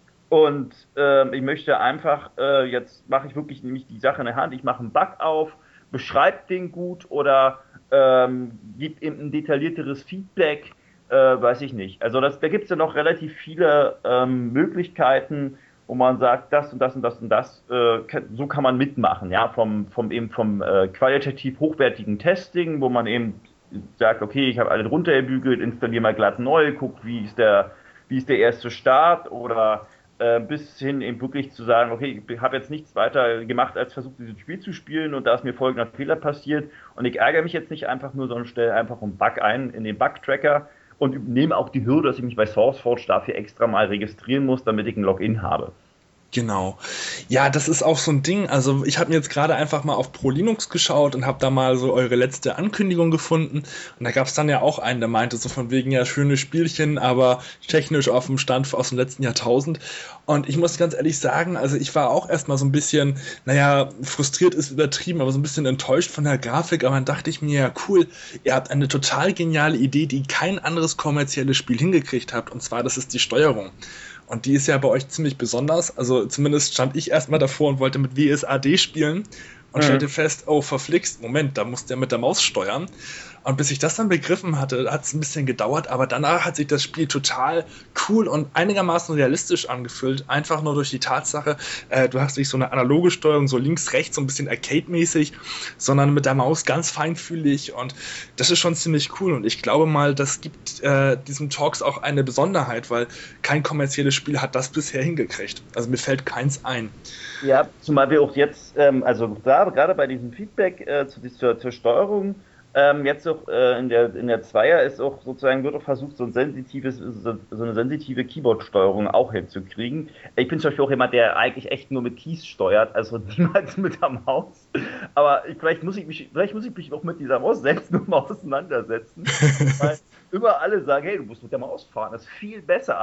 Und äh, ich möchte einfach, äh, jetzt mache ich wirklich nämlich die Sache in der Hand, ich mache einen Bug auf, beschreibe den gut oder ähm, gebe ihm ein detaillierteres Feedback, äh, weiß ich nicht. Also das, da gibt es ja noch relativ viele ähm, Möglichkeiten, wo man sagt, das und das und das und das, äh, so kann man mitmachen, ja, vom, vom eben vom äh, qualitativ hochwertigen Testing, wo man eben sagt, okay, ich habe alle drunter gebügelt, installiere mal glatt neu, guck, wie ist der, wie ist der erste Start oder bis hin eben wirklich zu sagen, okay, ich habe jetzt nichts weiter gemacht, als versucht, dieses Spiel zu spielen und da ist mir folgender Fehler passiert und ich ärgere mich jetzt nicht einfach nur, sondern stelle einfach einen Bug ein in den Bug-Tracker und nehme auch die Hürde, dass ich mich bei SourceForge dafür extra mal registrieren muss, damit ich ein Login habe. Genau. Ja, das ist auch so ein Ding. Also ich habe mir jetzt gerade einfach mal auf Pro Linux geschaut und habe da mal so eure letzte Ankündigung gefunden. Und da gab es dann ja auch einen, der meinte so von wegen, ja, schöne Spielchen, aber technisch auf dem Stand aus dem letzten Jahrtausend. Und ich muss ganz ehrlich sagen, also ich war auch erstmal so ein bisschen, naja, frustriert ist übertrieben, aber so ein bisschen enttäuscht von der Grafik. Aber dann dachte ich mir, ja cool, ihr habt eine total geniale Idee, die kein anderes kommerzielles Spiel hingekriegt habt. Und zwar, das ist die Steuerung. Und die ist ja bei euch ziemlich besonders. Also zumindest stand ich erstmal davor und wollte mit W S A D spielen und mhm. stellte fest, oh verflixt, Moment, da musst du ja mit der Maus steuern. Und bis ich das dann begriffen hatte, hat es ein bisschen gedauert, aber danach hat sich das Spiel total cool und einigermaßen realistisch angefühlt. Einfach nur durch die Tatsache, äh, du hast nicht so eine analoge Steuerung, so links, rechts, so ein bisschen Arcade-mäßig, sondern mit der Maus ganz feinfühlig und das ist schon ziemlich cool. Und ich glaube mal, das gibt äh, diesem Talks auch eine Besonderheit, weil kein kommerzielles Spiel hat das bisher hingekriegt. Also mir fällt keins ein. Ja, zumal wir auch jetzt, ähm, also da, gerade bei diesem Feedback äh, zu, zur, zur Steuerung, Ähm, jetzt auch äh, in der in der Zweier ist auch sozusagen wird auch versucht, so ein sensitives, so, so eine sensitive Keyboard-Steuerung auch hinzukriegen. Ich bin zum Beispiel auch jemand, der eigentlich echt nur mit Keys steuert, also niemals mit der Maus. Aber ich, vielleicht muss ich mich, vielleicht muss ich mich auch mit dieser Maus selbst nur mal auseinandersetzen, weil immer alle sagen, hey, du musst mit der Maus fahren, das ist viel besser.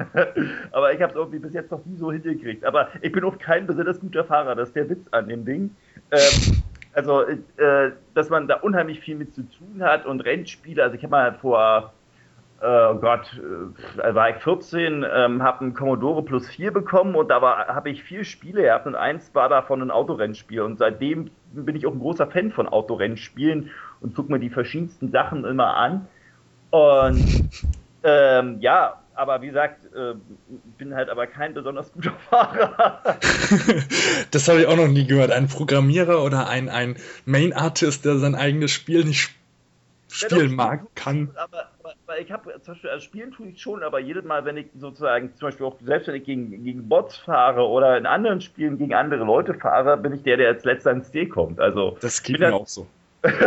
Aber ich habe es irgendwie bis jetzt noch nie so hingekriegt. Aber ich bin auch kein besonders guter Fahrer, das ist der Witz an dem Ding. Ähm, Also, äh, dass man da unheimlich viel mit zu tun hat und Rennspiele, also ich habe mal vor, äh, oh Gott, äh, war ich vierzehn, ähm, habe einen Commodore Plus vier bekommen und da habe ich vier Spiele gehabt und eins war davon ein Autorennspiel und seitdem bin ich auch ein großer Fan von Autorennspielen und gucke mir die verschiedensten Sachen immer an und ähm, ja, aber wie gesagt, äh, bin halt aber kein besonders guter Fahrer. Das habe ich auch noch nie gehört. Ein Programmierer oder ein, ein Main-Artist, der sein eigenes Spiel nicht spielen ja, mag, kann. Aber, aber, aber ich habe zum Beispiel, also spielen tue ich schon, aber jedes Mal, wenn ich sozusagen, zum Beispiel auch selbst wenn ich gegen, gegen Bots fahre oder in anderen Spielen gegen andere Leute fahre, bin ich der, der als letzter ins Ziel kommt. Also, das geht mir auch so.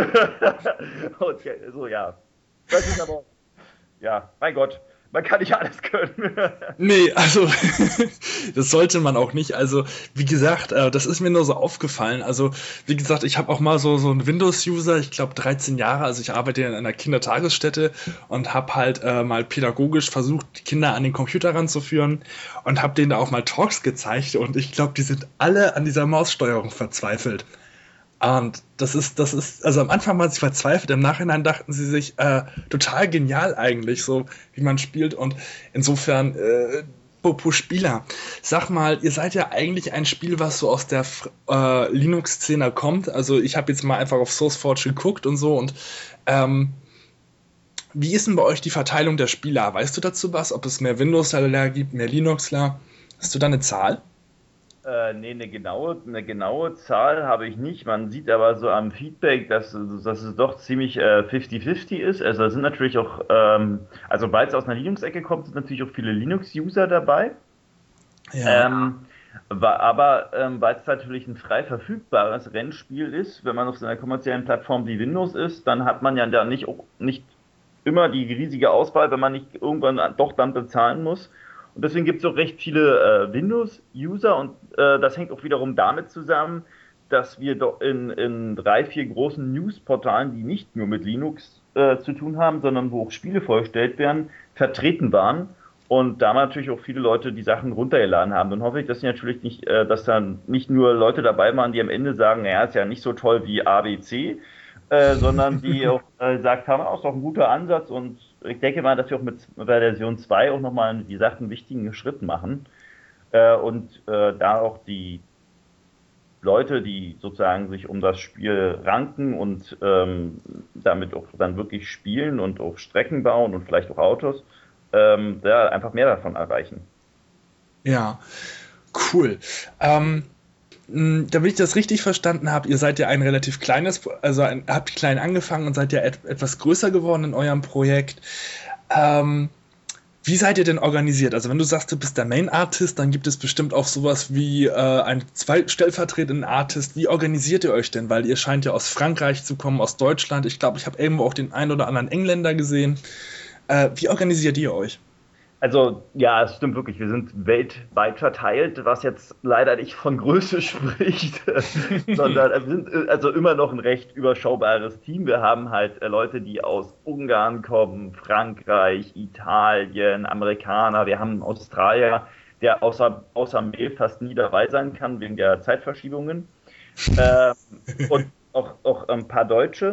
Okay, so, ja. Das ist aber, ja, mein Gott. Man kann nicht alles können. Nee, also das sollte man auch nicht. Also wie gesagt, äh, das ist mir nur so aufgefallen. Also wie gesagt, ich habe auch mal so, so einen Windows-User, ich glaube dreizehn Jahre, also ich arbeite in einer Kindertagesstätte und habe halt äh, mal pädagogisch versucht, die Kinder an den Computer ranzuführen und habe denen da auch mal Talks gezeigt und ich glaube, die sind alle an dieser Maussteuerung verzweifelt. Und das ist, das ist, also am Anfang waren sie verzweifelt, im Nachhinein dachten sie sich, äh, total genial eigentlich, so wie man spielt. Und insofern, äh, Popo Spieler, sag mal, ihr seid ja eigentlich ein Spiel, was so aus der äh, Linux-Szene kommt. Also ich habe jetzt mal einfach auf SourceForge geguckt und so. Und ähm, wie ist denn bei euch die Verteilung der Spieler? Weißt du dazu was? Ob es mehr Windows-Ler gibt, mehr Linux-Ler? Hast du da eine Zahl? Äh, nee, eine genaue, eine genaue Zahl habe ich nicht. Man sieht aber so am Feedback, dass, dass es doch ziemlich äh, fifty fifty ist. Also da sind natürlich auch, ähm, also weil es aus einer Linux-Ecke kommt, sind natürlich auch viele Linux-User dabei. Ja. Ähm, aber ähm, weil es natürlich ein frei verfügbares Rennspiel ist, wenn man auf so einer kommerziellen Plattform wie Windows ist, dann hat man ja da nicht, nicht immer die riesige Auswahl, wenn man nicht irgendwann doch dann bezahlen muss. deswegen gibt es auch recht viele äh, Windows-User und äh, das hängt auch wiederum damit zusammen, dass wir doch in, in drei, vier großen News-Portalen, die nicht nur mit Linux äh, zu tun haben, sondern wo auch Spiele vorgestellt werden, vertreten waren. Und da natürlich auch viele Leute die Sachen runtergeladen haben. Dann hoffe ich, dass sie natürlich nicht, äh, dass dann nicht nur Leute dabei waren, die am Ende sagen, naja, ist ja nicht so toll wie A B C, äh, sondern die auch äh, gesagt haben, oh, ist doch ein guter Ansatz. Und ich denke mal, dass wir auch mit bei der Version zwei auch nochmal, wie gesagt, einen wichtigen Schritt machen. Äh, und äh, da auch die Leute, die sozusagen sich um das Spiel ranken und ähm, damit auch dann wirklich spielen und auch Strecken bauen und vielleicht auch Autos, ähm, ja, einfach mehr davon erreichen. Ja, cool. Ähm, mh, damit ich das richtig verstanden habe, ihr seid ja ein relativ kleines, also ein, habt klein angefangen und seid ja et etwas größer geworden in eurem Projekt. Ähm, Wie seid ihr denn organisiert? Also wenn du sagst, du bist der Main Artist, dann gibt es bestimmt auch sowas wie äh, einen zwei stellvertretenden Artist. Wie organisiert ihr euch denn? Weil ihr scheint ja aus Frankreich zu kommen, aus Deutschland. Ich glaube, ich habe irgendwo auch den einen oder anderen Engländer gesehen. Äh, wie organisiert ihr euch? Also, ja, es stimmt wirklich. Wir sind weltweit verteilt, was jetzt leider nicht von Größe spricht, sondern wir sind also immer noch ein recht überschaubares Team. Wir haben halt Leute, die aus Ungarn kommen, Frankreich, Italien, Amerikaner. Wir haben einen Australier, der außer, außer Mail fast nie dabei sein kann, wegen der Zeitverschiebungen. Äh, und auch, auch ein paar Deutsche.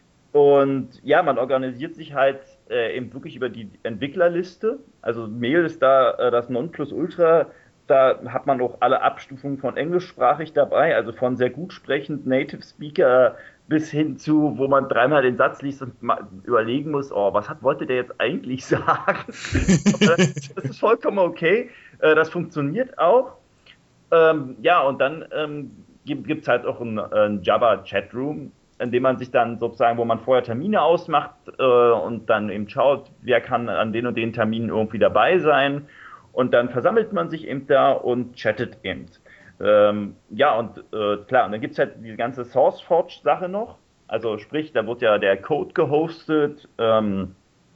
Und ja, man organisiert sich halt äh, eben wirklich über die Entwicklerliste. Also Mail ist da äh, das Nonplusultra. Da hat man auch alle Abstufungen von englischsprachig dabei, also von sehr gut sprechend Native Speaker bis hin zu, wo man dreimal den Satz liest und mal überlegen muss, oh, was hat, wollte der jetzt eigentlich sagen? das, das ist vollkommen okay. Äh, das funktioniert auch. Ähm, ja, und dann ähm, gibt es halt auch einen, einen Jabba-Chatroom, in dem man sich dann sozusagen, wo man vorher Termine ausmacht äh, und dann eben schaut, wer kann an den und den Terminen irgendwie dabei sein. Und dann versammelt man sich eben da und chattet eben. Ähm, ja, und äh, klar, und dann gibt es halt diese ganze SourceForge-Sache noch. Also sprich, da wird ja der Code gehostet. Ähm,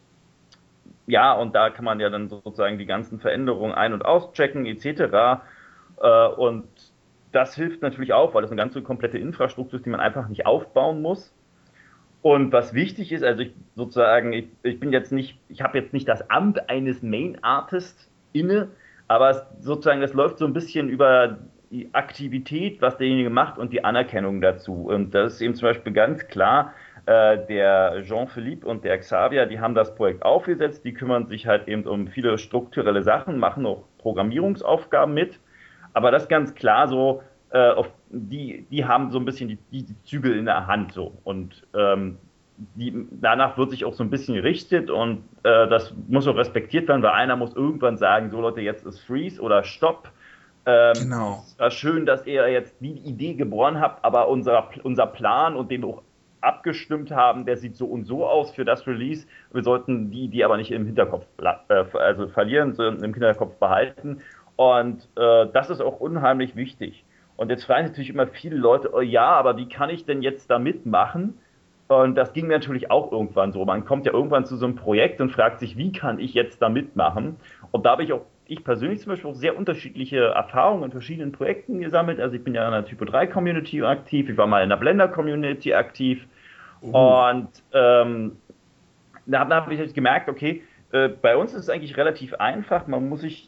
ja, und da kann man ja dann sozusagen die ganzen Veränderungen ein- und auschecken et cetera. Äh, und das hilft natürlich auch, weil das eine ganze komplette Infrastruktur ist, die man einfach nicht aufbauen muss. Und was wichtig ist, also ich sozusagen, ich, ich bin jetzt nicht, ich habe jetzt nicht das Amt eines Main Artist inne, aber es, sozusagen, das läuft so ein bisschen über die Aktivität, was derjenige macht und die Anerkennung dazu. Und das ist eben zum Beispiel ganz klar, äh, der Jean-Philippe und der Xavier, die haben das Projekt aufgesetzt, die kümmern sich halt eben um viele strukturelle Sachen, machen auch Programmierungsaufgaben mit. Aber das ist ganz klar so, äh, auf, die, die haben so ein bisschen die, die, die Zügel in der Hand so. Und ähm, die, danach wird sich auch so ein bisschen gerichtet und äh, das muss auch respektiert werden, weil einer muss irgendwann sagen, so Leute, jetzt ist Freeze oder Stopp. Ähm, Genau. Es war schön, dass ihr jetzt die Idee geboren habt, aber unser, unser Plan und den wir auch abgestimmt haben, der sieht so und so aus für das Release. Wir sollten die, die aber nicht im Hinterkopf äh, also verlieren, sondern im Hinterkopf behalten. Und äh, das ist auch unheimlich wichtig. Und jetzt fragen sich natürlich immer viele Leute, oh ja, aber wie kann ich denn jetzt da mitmachen? Und das ging mir natürlich auch irgendwann so. Man kommt ja irgendwann zu so einem Projekt und fragt sich, wie kann ich jetzt da mitmachen? Und da habe ich auch, ich persönlich zum Beispiel auch sehr unterschiedliche Erfahrungen in verschiedenen Projekten gesammelt. Also ich bin ja in der Typo drei Community aktiv, ich war mal in der Blender Community aktiv. Uh. Und ähm, da, da habe ich gemerkt, okay, äh, bei uns ist es eigentlich relativ einfach. Man muss sich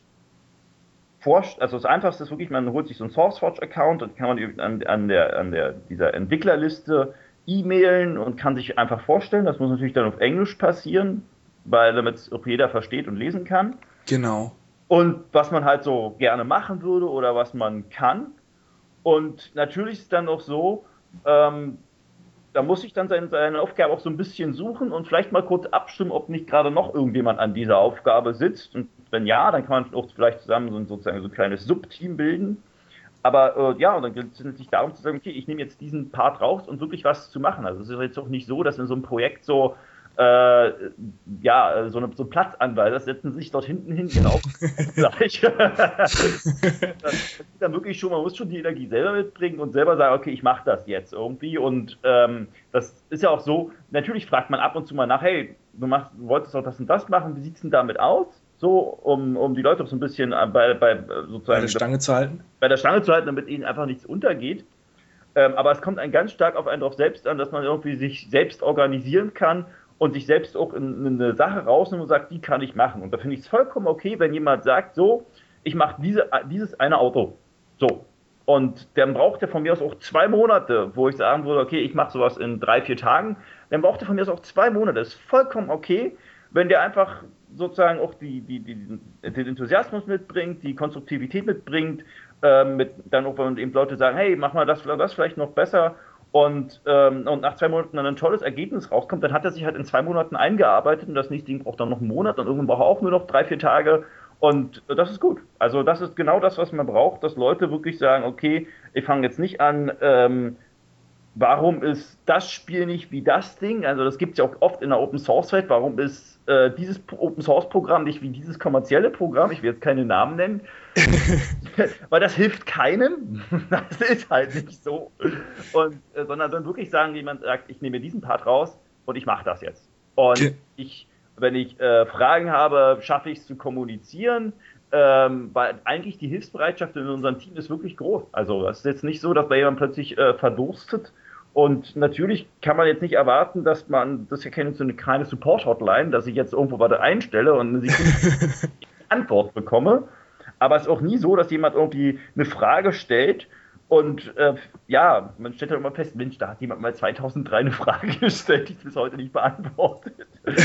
Also das Einfachste ist wirklich, man holt sich so einen SourceForge-Account und kann man an, an, der, an der, dieser Entwicklerliste E-Mailen und kann sich einfach vorstellen. Das muss natürlich dann auf Englisch passieren, weil damit es auch jeder versteht und lesen kann. Genau. Und was man halt so gerne machen würde oder was man kann. Und natürlich ist es dann auch so, ähm, da muss ich dann seine, seine Aufgabe auch so ein bisschen suchen und vielleicht mal kurz abstimmen, ob nicht gerade noch irgendjemand an dieser Aufgabe sitzt. Und wenn ja, dann kann man auch vielleicht zusammen so ein, sozusagen so ein kleines Subteam bilden. Aber äh, ja, und dann geht es natürlich darum zu sagen, okay, ich nehme jetzt diesen Part raus und wirklich was zu machen. Also es ist jetzt auch nicht so, dass in so einem Projekt so äh, ja, so eine so Platzanweiser setzen sich dort hinten hin genau gleich. Das ist dann wirklich schon, man muss schon die Energie selber mitbringen und selber sagen, okay, ich mache das jetzt irgendwie. Und ähm, das ist ja auch so, natürlich fragt man ab und zu mal nach, hey, du, machst, du wolltest doch das und das machen, wie sieht es denn damit aus? so, um, um die Leute so ein bisschen bei, bei, sozusagen, bei der Stange zu halten. Bei der Stange zu halten, damit ihnen einfach nichts untergeht. Ähm, aber es kommt einen ganz stark auf einen drauf selbst an, dass man irgendwie sich selbst organisieren kann und sich selbst auch in, in eine Sache rausnimmt und sagt, die kann ich machen. Und da finde ich es vollkommen okay, wenn jemand sagt, so, ich mache diese, dieses eine Auto. So. Und dann braucht er von mir aus auch zwei Monate, wo ich sagen würde, okay, ich mache sowas in drei, vier Tagen. Dann braucht er von mir aus auch zwei Monate. Das ist vollkommen okay, wenn der einfach sozusagen auch die, die, die, den Enthusiasmus mitbringt, die Konstruktivität mitbringt, äh, mit, dann auch, wenn eben Leute sagen, hey, mach mal das, das vielleicht noch besser und, ähm, und nach zwei Monaten dann ein tolles Ergebnis rauskommt, dann hat er sich halt in zwei Monaten eingearbeitet und das nächste Ding braucht dann noch einen Monat und irgendwann braucht er auch nur noch drei, vier Tage. Und das ist gut. Also das ist genau das, was man braucht, dass Leute wirklich sagen, okay, ich fange jetzt nicht an, ähm, warum ist das Spiel nicht wie das Ding? Also das gibt es ja auch oft in der Open-Source-Welt. Warum ist äh, dieses Open-Source-Programm nicht wie dieses kommerzielle Programm? Ich will jetzt keine Namen nennen. Weil das hilft keinem. Das ist halt nicht so. Und, äh, sondern dann wirklich sagen, jemand sagt, ich nehme diesen Part raus und ich mache das jetzt. Und okay. ich... Wenn ich äh, Fragen habe, schaffe ich es zu kommunizieren, ähm, weil eigentlich die Hilfsbereitschaft in unserem Team ist wirklich groß. Also es ist jetzt nicht so, dass da jemand plötzlich äh, verdurstet und natürlich kann man jetzt nicht erwarten, dass man, das ist ja keine, so eine kleine Support-Hotline, dass ich jetzt irgendwo was einstelle und eine Antwort bekomme, aber es ist auch nie so, dass jemand irgendwie eine Frage stellt und äh, ja, man stellt dann immer fest, Mensch, da hat jemand mal zweitausenddrei eine Frage gestellt, die ist bis heute nicht beantwortet.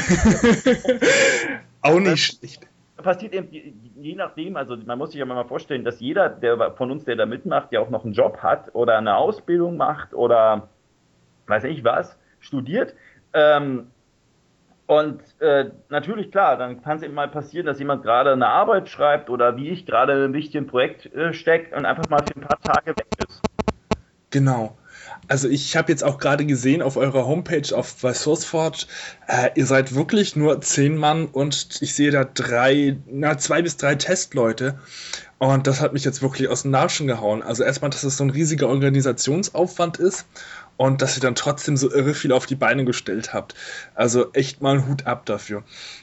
Auch nicht schlecht. Passiert eben je nachdem, also man muss sich ja mal vorstellen, dass jeder der von uns, der da mitmacht, ja auch noch einen Job hat oder eine Ausbildung macht oder weiß nicht was, studiert. Ähm, Und äh, natürlich, klar, dann kann es eben mal passieren, dass jemand gerade eine Arbeit schreibt oder wie ich gerade in einem wichtigen Projekt äh, steckt und einfach mal für ein paar Tage weg ist. Genau. Also ich habe jetzt auch gerade gesehen auf eurer Homepage auf bei SourceForge, äh, ihr seid wirklich nur zehn Mann und ich sehe da drei, na zwei bis drei Testleute und das hat mich jetzt wirklich aus dem Latschen gehauen. Also erstmal, dass es so ein riesiger Organisationsaufwand ist und dass ihr dann trotzdem so irre viel auf die Beine gestellt habt. Also echt mal Hut ab dafür.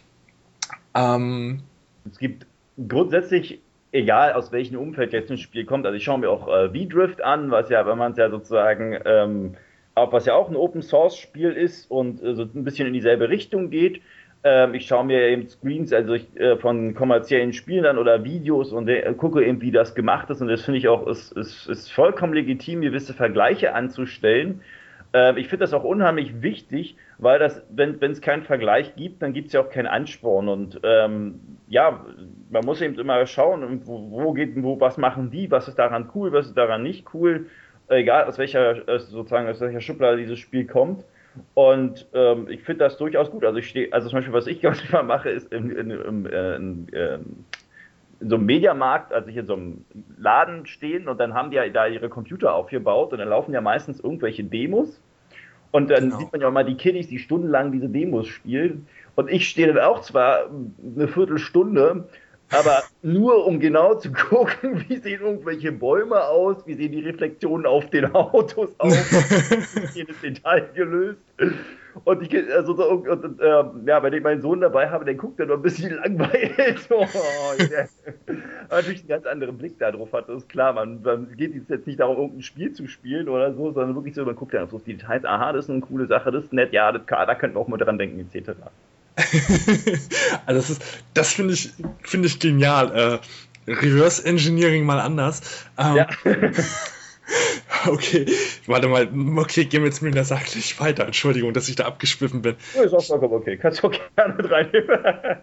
Ähm, es gibt grundsätzlich, egal aus welchem Umfeld jetzt ein Spiel kommt, also ich schaue mir auch äh, V-Drift an, was ja, wenn man es ja sozusagen, ähm, auch, was ja auch ein Open-Source-Spiel ist und äh, so ein bisschen in dieselbe Richtung geht. Ähm, ich schaue mir eben Screens also ich, äh, von kommerziellen Spielen an oder Videos und äh, gucke eben, wie das gemacht ist und das finde ich auch, ist, ist, ist vollkommen legitim, gewisse Vergleiche anzustellen. Ähm, ich finde das auch unheimlich wichtig, weil das, wenn es keinen Vergleich gibt, dann gibt es ja auch keinen Ansporn und ähm, ja, man muss eben immer schauen, wo, wo geht, wo, was machen die, was ist daran cool, was ist daran nicht cool, egal aus welcher, sozusagen aus welcher Schublade dieses Spiel kommt. Und ähm, ich finde das durchaus gut. Also ich stehe, also zum Beispiel, was ich ganz immer mache, ist in, in, in, in, in so einem Mediamarkt, also hier in so einem Laden stehen und dann haben die ja da ihre Computer aufgebaut und dann laufen ja meistens irgendwelche Demos. Und dann genau. sieht man ja auch mal die Kiddies, die stundenlang diese Demos spielen. Und ich stehe dann auch zwar eine Viertelstunde, aber nur um genau zu gucken, wie sehen irgendwelche Bäume aus, wie sehen die Reflexionen auf den Autos aus, wie ist jedes Detail gelöst. Und ich, also so, und, und, äh, ja, wenn ich meinen Sohn dabei habe, der guckt dann noch ein bisschen langweilig. Oh, yeah. Aber natürlich einen ganz anderen Blick darauf hat, das ist klar. Man, man geht jetzt nicht darum, irgendein Spiel zu spielen oder so, sondern wirklich so, man guckt dann auf die Details, aha, das ist eine coole Sache, das ist nett, ja, das, da könnten wir auch mal dran denken, et cetera. Also das ist, das finde ich, finde ich genial. Äh, Reverse Engineering mal anders. Ähm, ja. Okay, warte mal, okay, gehen wir jetzt mit der Sache nicht weiter. Entschuldigung, dass ich da abgeschwiffen bin. Ja, ist auch vollkommen okay, kannst du auch gerne mit reinnehmen.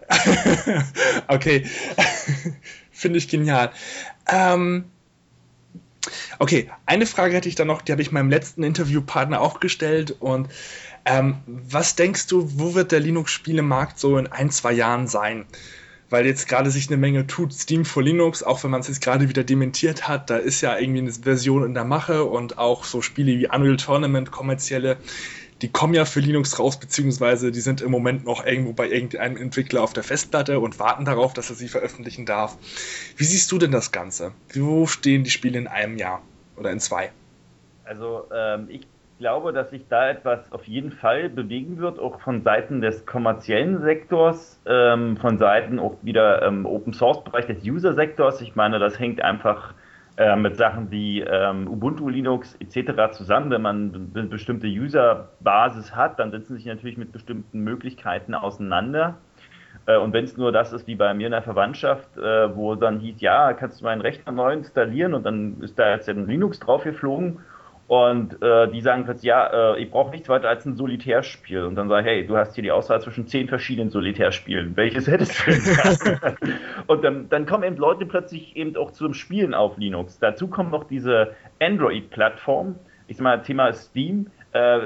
Okay, finde ich genial. Ähm, okay, eine Frage hatte ich dann noch, die habe ich meinem letzten Interviewpartner auch gestellt und ähm, was denkst du, wo wird der Linux-Spielemarkt so in ein, zwei Jahren sein? Weil jetzt gerade sich eine Menge tut, Steam for Linux, auch wenn man es jetzt gerade wieder dementiert hat, da ist ja irgendwie eine Version in der Mache und auch so Spiele wie Unreal Tournament, kommerzielle, die kommen ja für Linux raus, beziehungsweise die sind im Moment noch irgendwo bei irgendeinem Entwickler auf der Festplatte und warten darauf, dass er sie veröffentlichen darf. Wie siehst du denn das Ganze? Wo stehen die Spiele in einem Jahr oder in zwei? Also ähm, ich glaube, dass sich da etwas auf jeden Fall bewegen wird, auch von Seiten des kommerziellen Sektors, ähm, von Seiten auch wieder ähm, Open-Source-Bereich des User-Sektors. Ich meine, das hängt einfach äh, mit Sachen wie ähm, Ubuntu, Linux et cetera zusammen. Wenn man eine bestimmte User-Basis hat, dann setzen sich natürlich mit bestimmten Möglichkeiten auseinander. Äh, und wenn es nur das ist, wie bei mir in der Verwandtschaft, äh, wo dann hieß, ja, kannst du meinen Rechner neu installieren, und dann ist da jetzt ein Linux drauf geflogen. Und äh, die sagen plötzlich, ja, äh, ich brauche nichts weiter als ein Solitärspiel. Und dann sage ich, hey, du hast hier die Auswahl zwischen zehn verschiedenen Solitärspielen. Welches hättest du denn? Und dann, dann kommen eben Leute plötzlich eben auch zum Spielen auf Linux. Dazu kommt noch diese Android-Plattform. Ich sag mal, Thema Steam. Äh,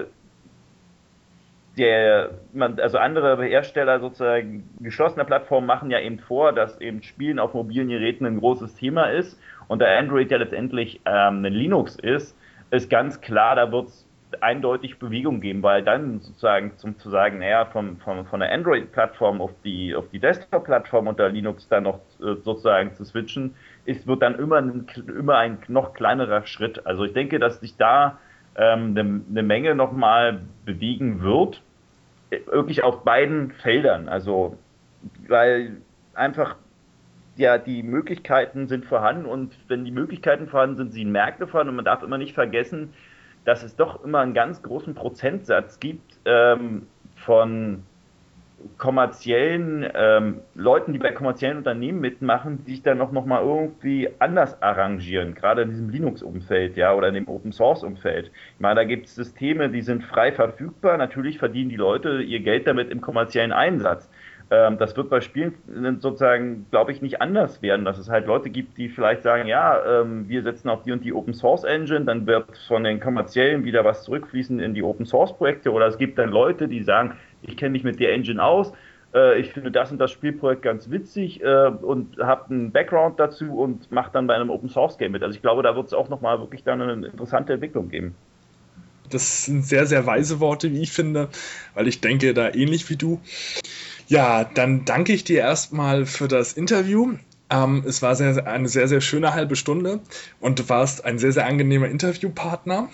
der, man, also andere Hersteller sozusagen geschlossener Plattformen machen ja eben vor, dass eben Spielen auf mobilen Geräten ein großes Thema ist. Und da Android ja letztendlich ähm, ein Linux ist, ist ganz klar, da wird es eindeutig Bewegung geben, weil dann sozusagen zum zu sagen, naja, von, von, von der Android-Plattform auf die, auf die Desktop-Plattform unter Linux dann noch äh, sozusagen zu switchen, ist, wird dann immer ein, immer ein noch kleinerer Schritt. Also ich denke, dass sich da ähm, eine, eine Menge nochmal bewegen wird, wirklich auf beiden Feldern. Also, weil einfach ja, die Möglichkeiten sind vorhanden, und wenn die Möglichkeiten vorhanden sind, sind Märkte vorhanden, und man darf immer nicht vergessen, dass es doch immer einen ganz großen Prozentsatz gibt ähm, von kommerziellen ähm, Leuten, die bei kommerziellen Unternehmen mitmachen, die sich dann noch, noch mal irgendwie anders arrangieren, gerade in diesem Linux-Umfeld, ja, oder in dem Open-Source-Umfeld. Ich meine, da gibt es Systeme, die sind frei verfügbar, natürlich verdienen die Leute ihr Geld damit im kommerziellen Einsatz. Das wird bei Spielen sozusagen, glaube ich, nicht anders werden, dass es halt Leute gibt, die vielleicht sagen, ja, wir setzen auf die und die Open-Source-Engine, dann wird von den kommerziellen wieder was zurückfließen in die Open-Source-Projekte, oder es gibt dann Leute, die sagen, ich kenne mich mit der Engine aus, ich finde das und das Spielprojekt ganz witzig und habe einen Background dazu und mache dann bei einem Open-Source-Game mit. Also ich glaube, da wird es auch nochmal wirklich dann eine interessante Entwicklung geben. Das sind sehr, sehr weise Worte, wie ich finde, weil ich denke da ähnlich wie du. Ja, dann danke ich dir erstmal für das Interview. Ähm, es war sehr, eine sehr, sehr schöne halbe Stunde, und du warst ein sehr, sehr angenehmer Interviewpartner.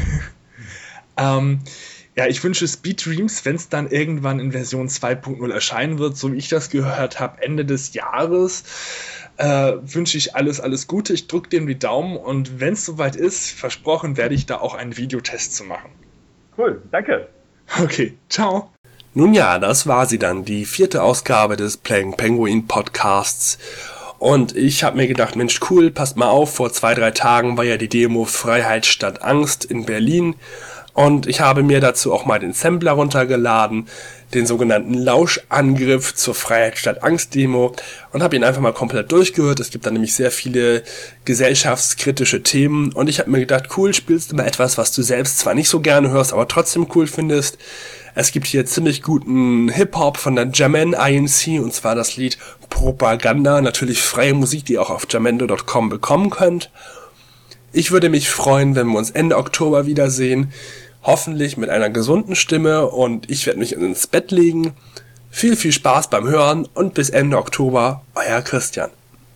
ähm, ja, ich wünsche Speed Dreams, wenn es dann irgendwann in Version zwei Punkt null erscheinen wird, so wie ich das gehört habe, Ende des Jahres, äh, wünsche ich alles, alles Gute. Ich drücke dir die Daumen, und wenn es soweit ist, versprochen, werde ich da auch einen Videotest zu machen. Cool, danke. Okay, ciao. Nun ja, das war sie dann, die vierte Ausgabe des Playing Penguin Podcasts. Und ich habe mir gedacht, Mensch, cool, passt mal auf, vor zwei, drei Tagen war ja die Demo Freiheit statt Angst in Berlin. Und ich habe mir dazu auch mal den Sampler runtergeladen, den sogenannten Lauschangriff zur Freiheit statt Angst Demo, und habe ihn einfach mal komplett durchgehört. Es gibt da nämlich sehr viele gesellschaftskritische Themen, und ich habe mir gedacht, cool, spielst du mal etwas, was du selbst zwar nicht so gerne hörst, aber trotzdem cool findest. Es gibt hier ziemlich guten Hip-Hop von der Jamendo I N C, und zwar das Lied Propaganda, natürlich freie Musik, die ihr auch auf jamendo Punkt com bekommen könnt. Ich würde mich freuen, wenn wir uns Ende Oktober wiedersehen, hoffentlich mit einer gesunden Stimme, und ich werde mich ins Bett legen. Viel, viel Spaß beim Hören, und bis Ende Oktober, euer Christian.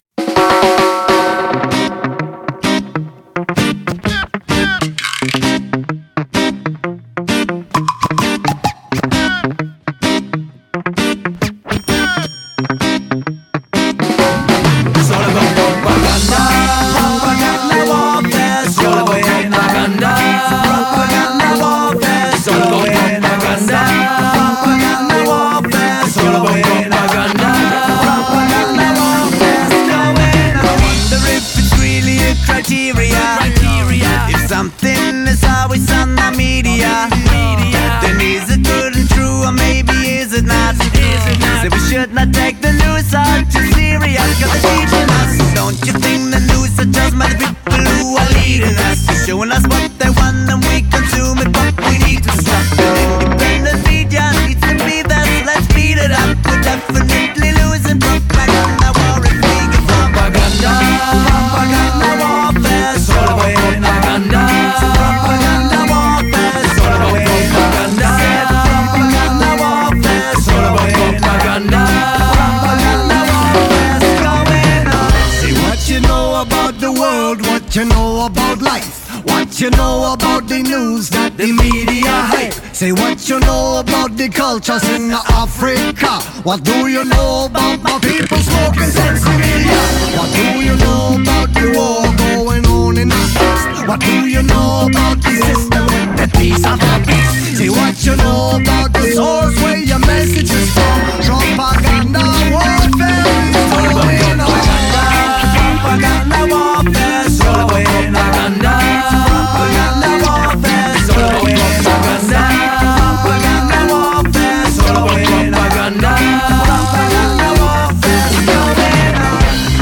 Showing us what they want and we consume it, but we need to stop it. Independent media needs to be there, so let's speed it up. We're definitely losing propaganda war if we get propaganda. Propaganda warfare, it's all about propaganda. Propaganda warfare, it's all about propaganda. Propaganda warfare, it's all about propaganda. Propaganda warfare, it's going on. Say what you know about the world, what you know about of life. What you know about the news that the media hype? Say what you know about the cultures in Africa. What do you know about my people smoking sensibilia? What do you know about the war going on in Africa? What do you know about the system with the peace of the peace? Say what you know about the source where your message is from. Propaganda warfare is going on. Propaganda warfare is going on. Propaganda warfare is going on. Propaganda warfare is going on. Propaganda warfare is going on.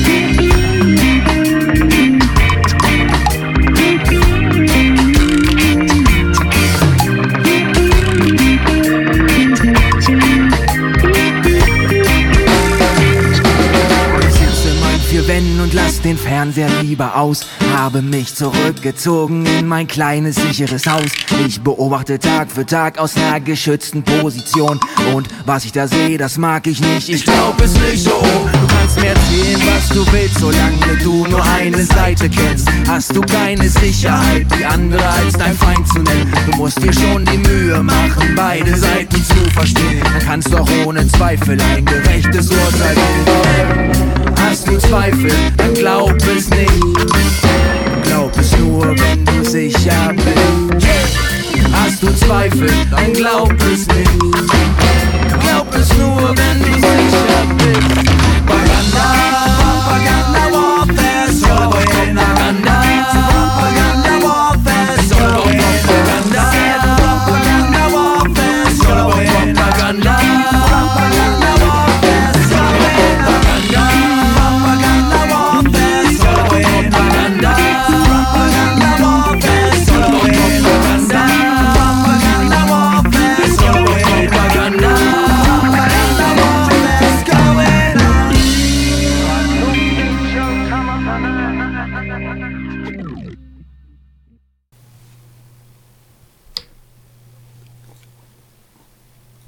Vier Wänden und lass den Fernseher lieber aus. Habe mich zurückgezogen in mein kleines, sicheres Haus. Ich beobachte Tag für Tag aus einer geschützten Position. Und was ich da sehe, das mag ich nicht. Ich glaub es nicht so. Du kannst mir erzählen, was du willst, solange du nur eine Seite kennst. Hast du keine Sicherheit, die andere als dein Feind zu nennen. Du musst dir schon die Mühe machen, beide Seiten zu verstehen. Dann kannst du auch ohne Zweifel ein gerechtes Urteil bilden. Hast du Zweifel, dann glaub es nicht. Glaub es nur, wenn du sicher bist. Hast du Zweifel, dann glaub es nicht.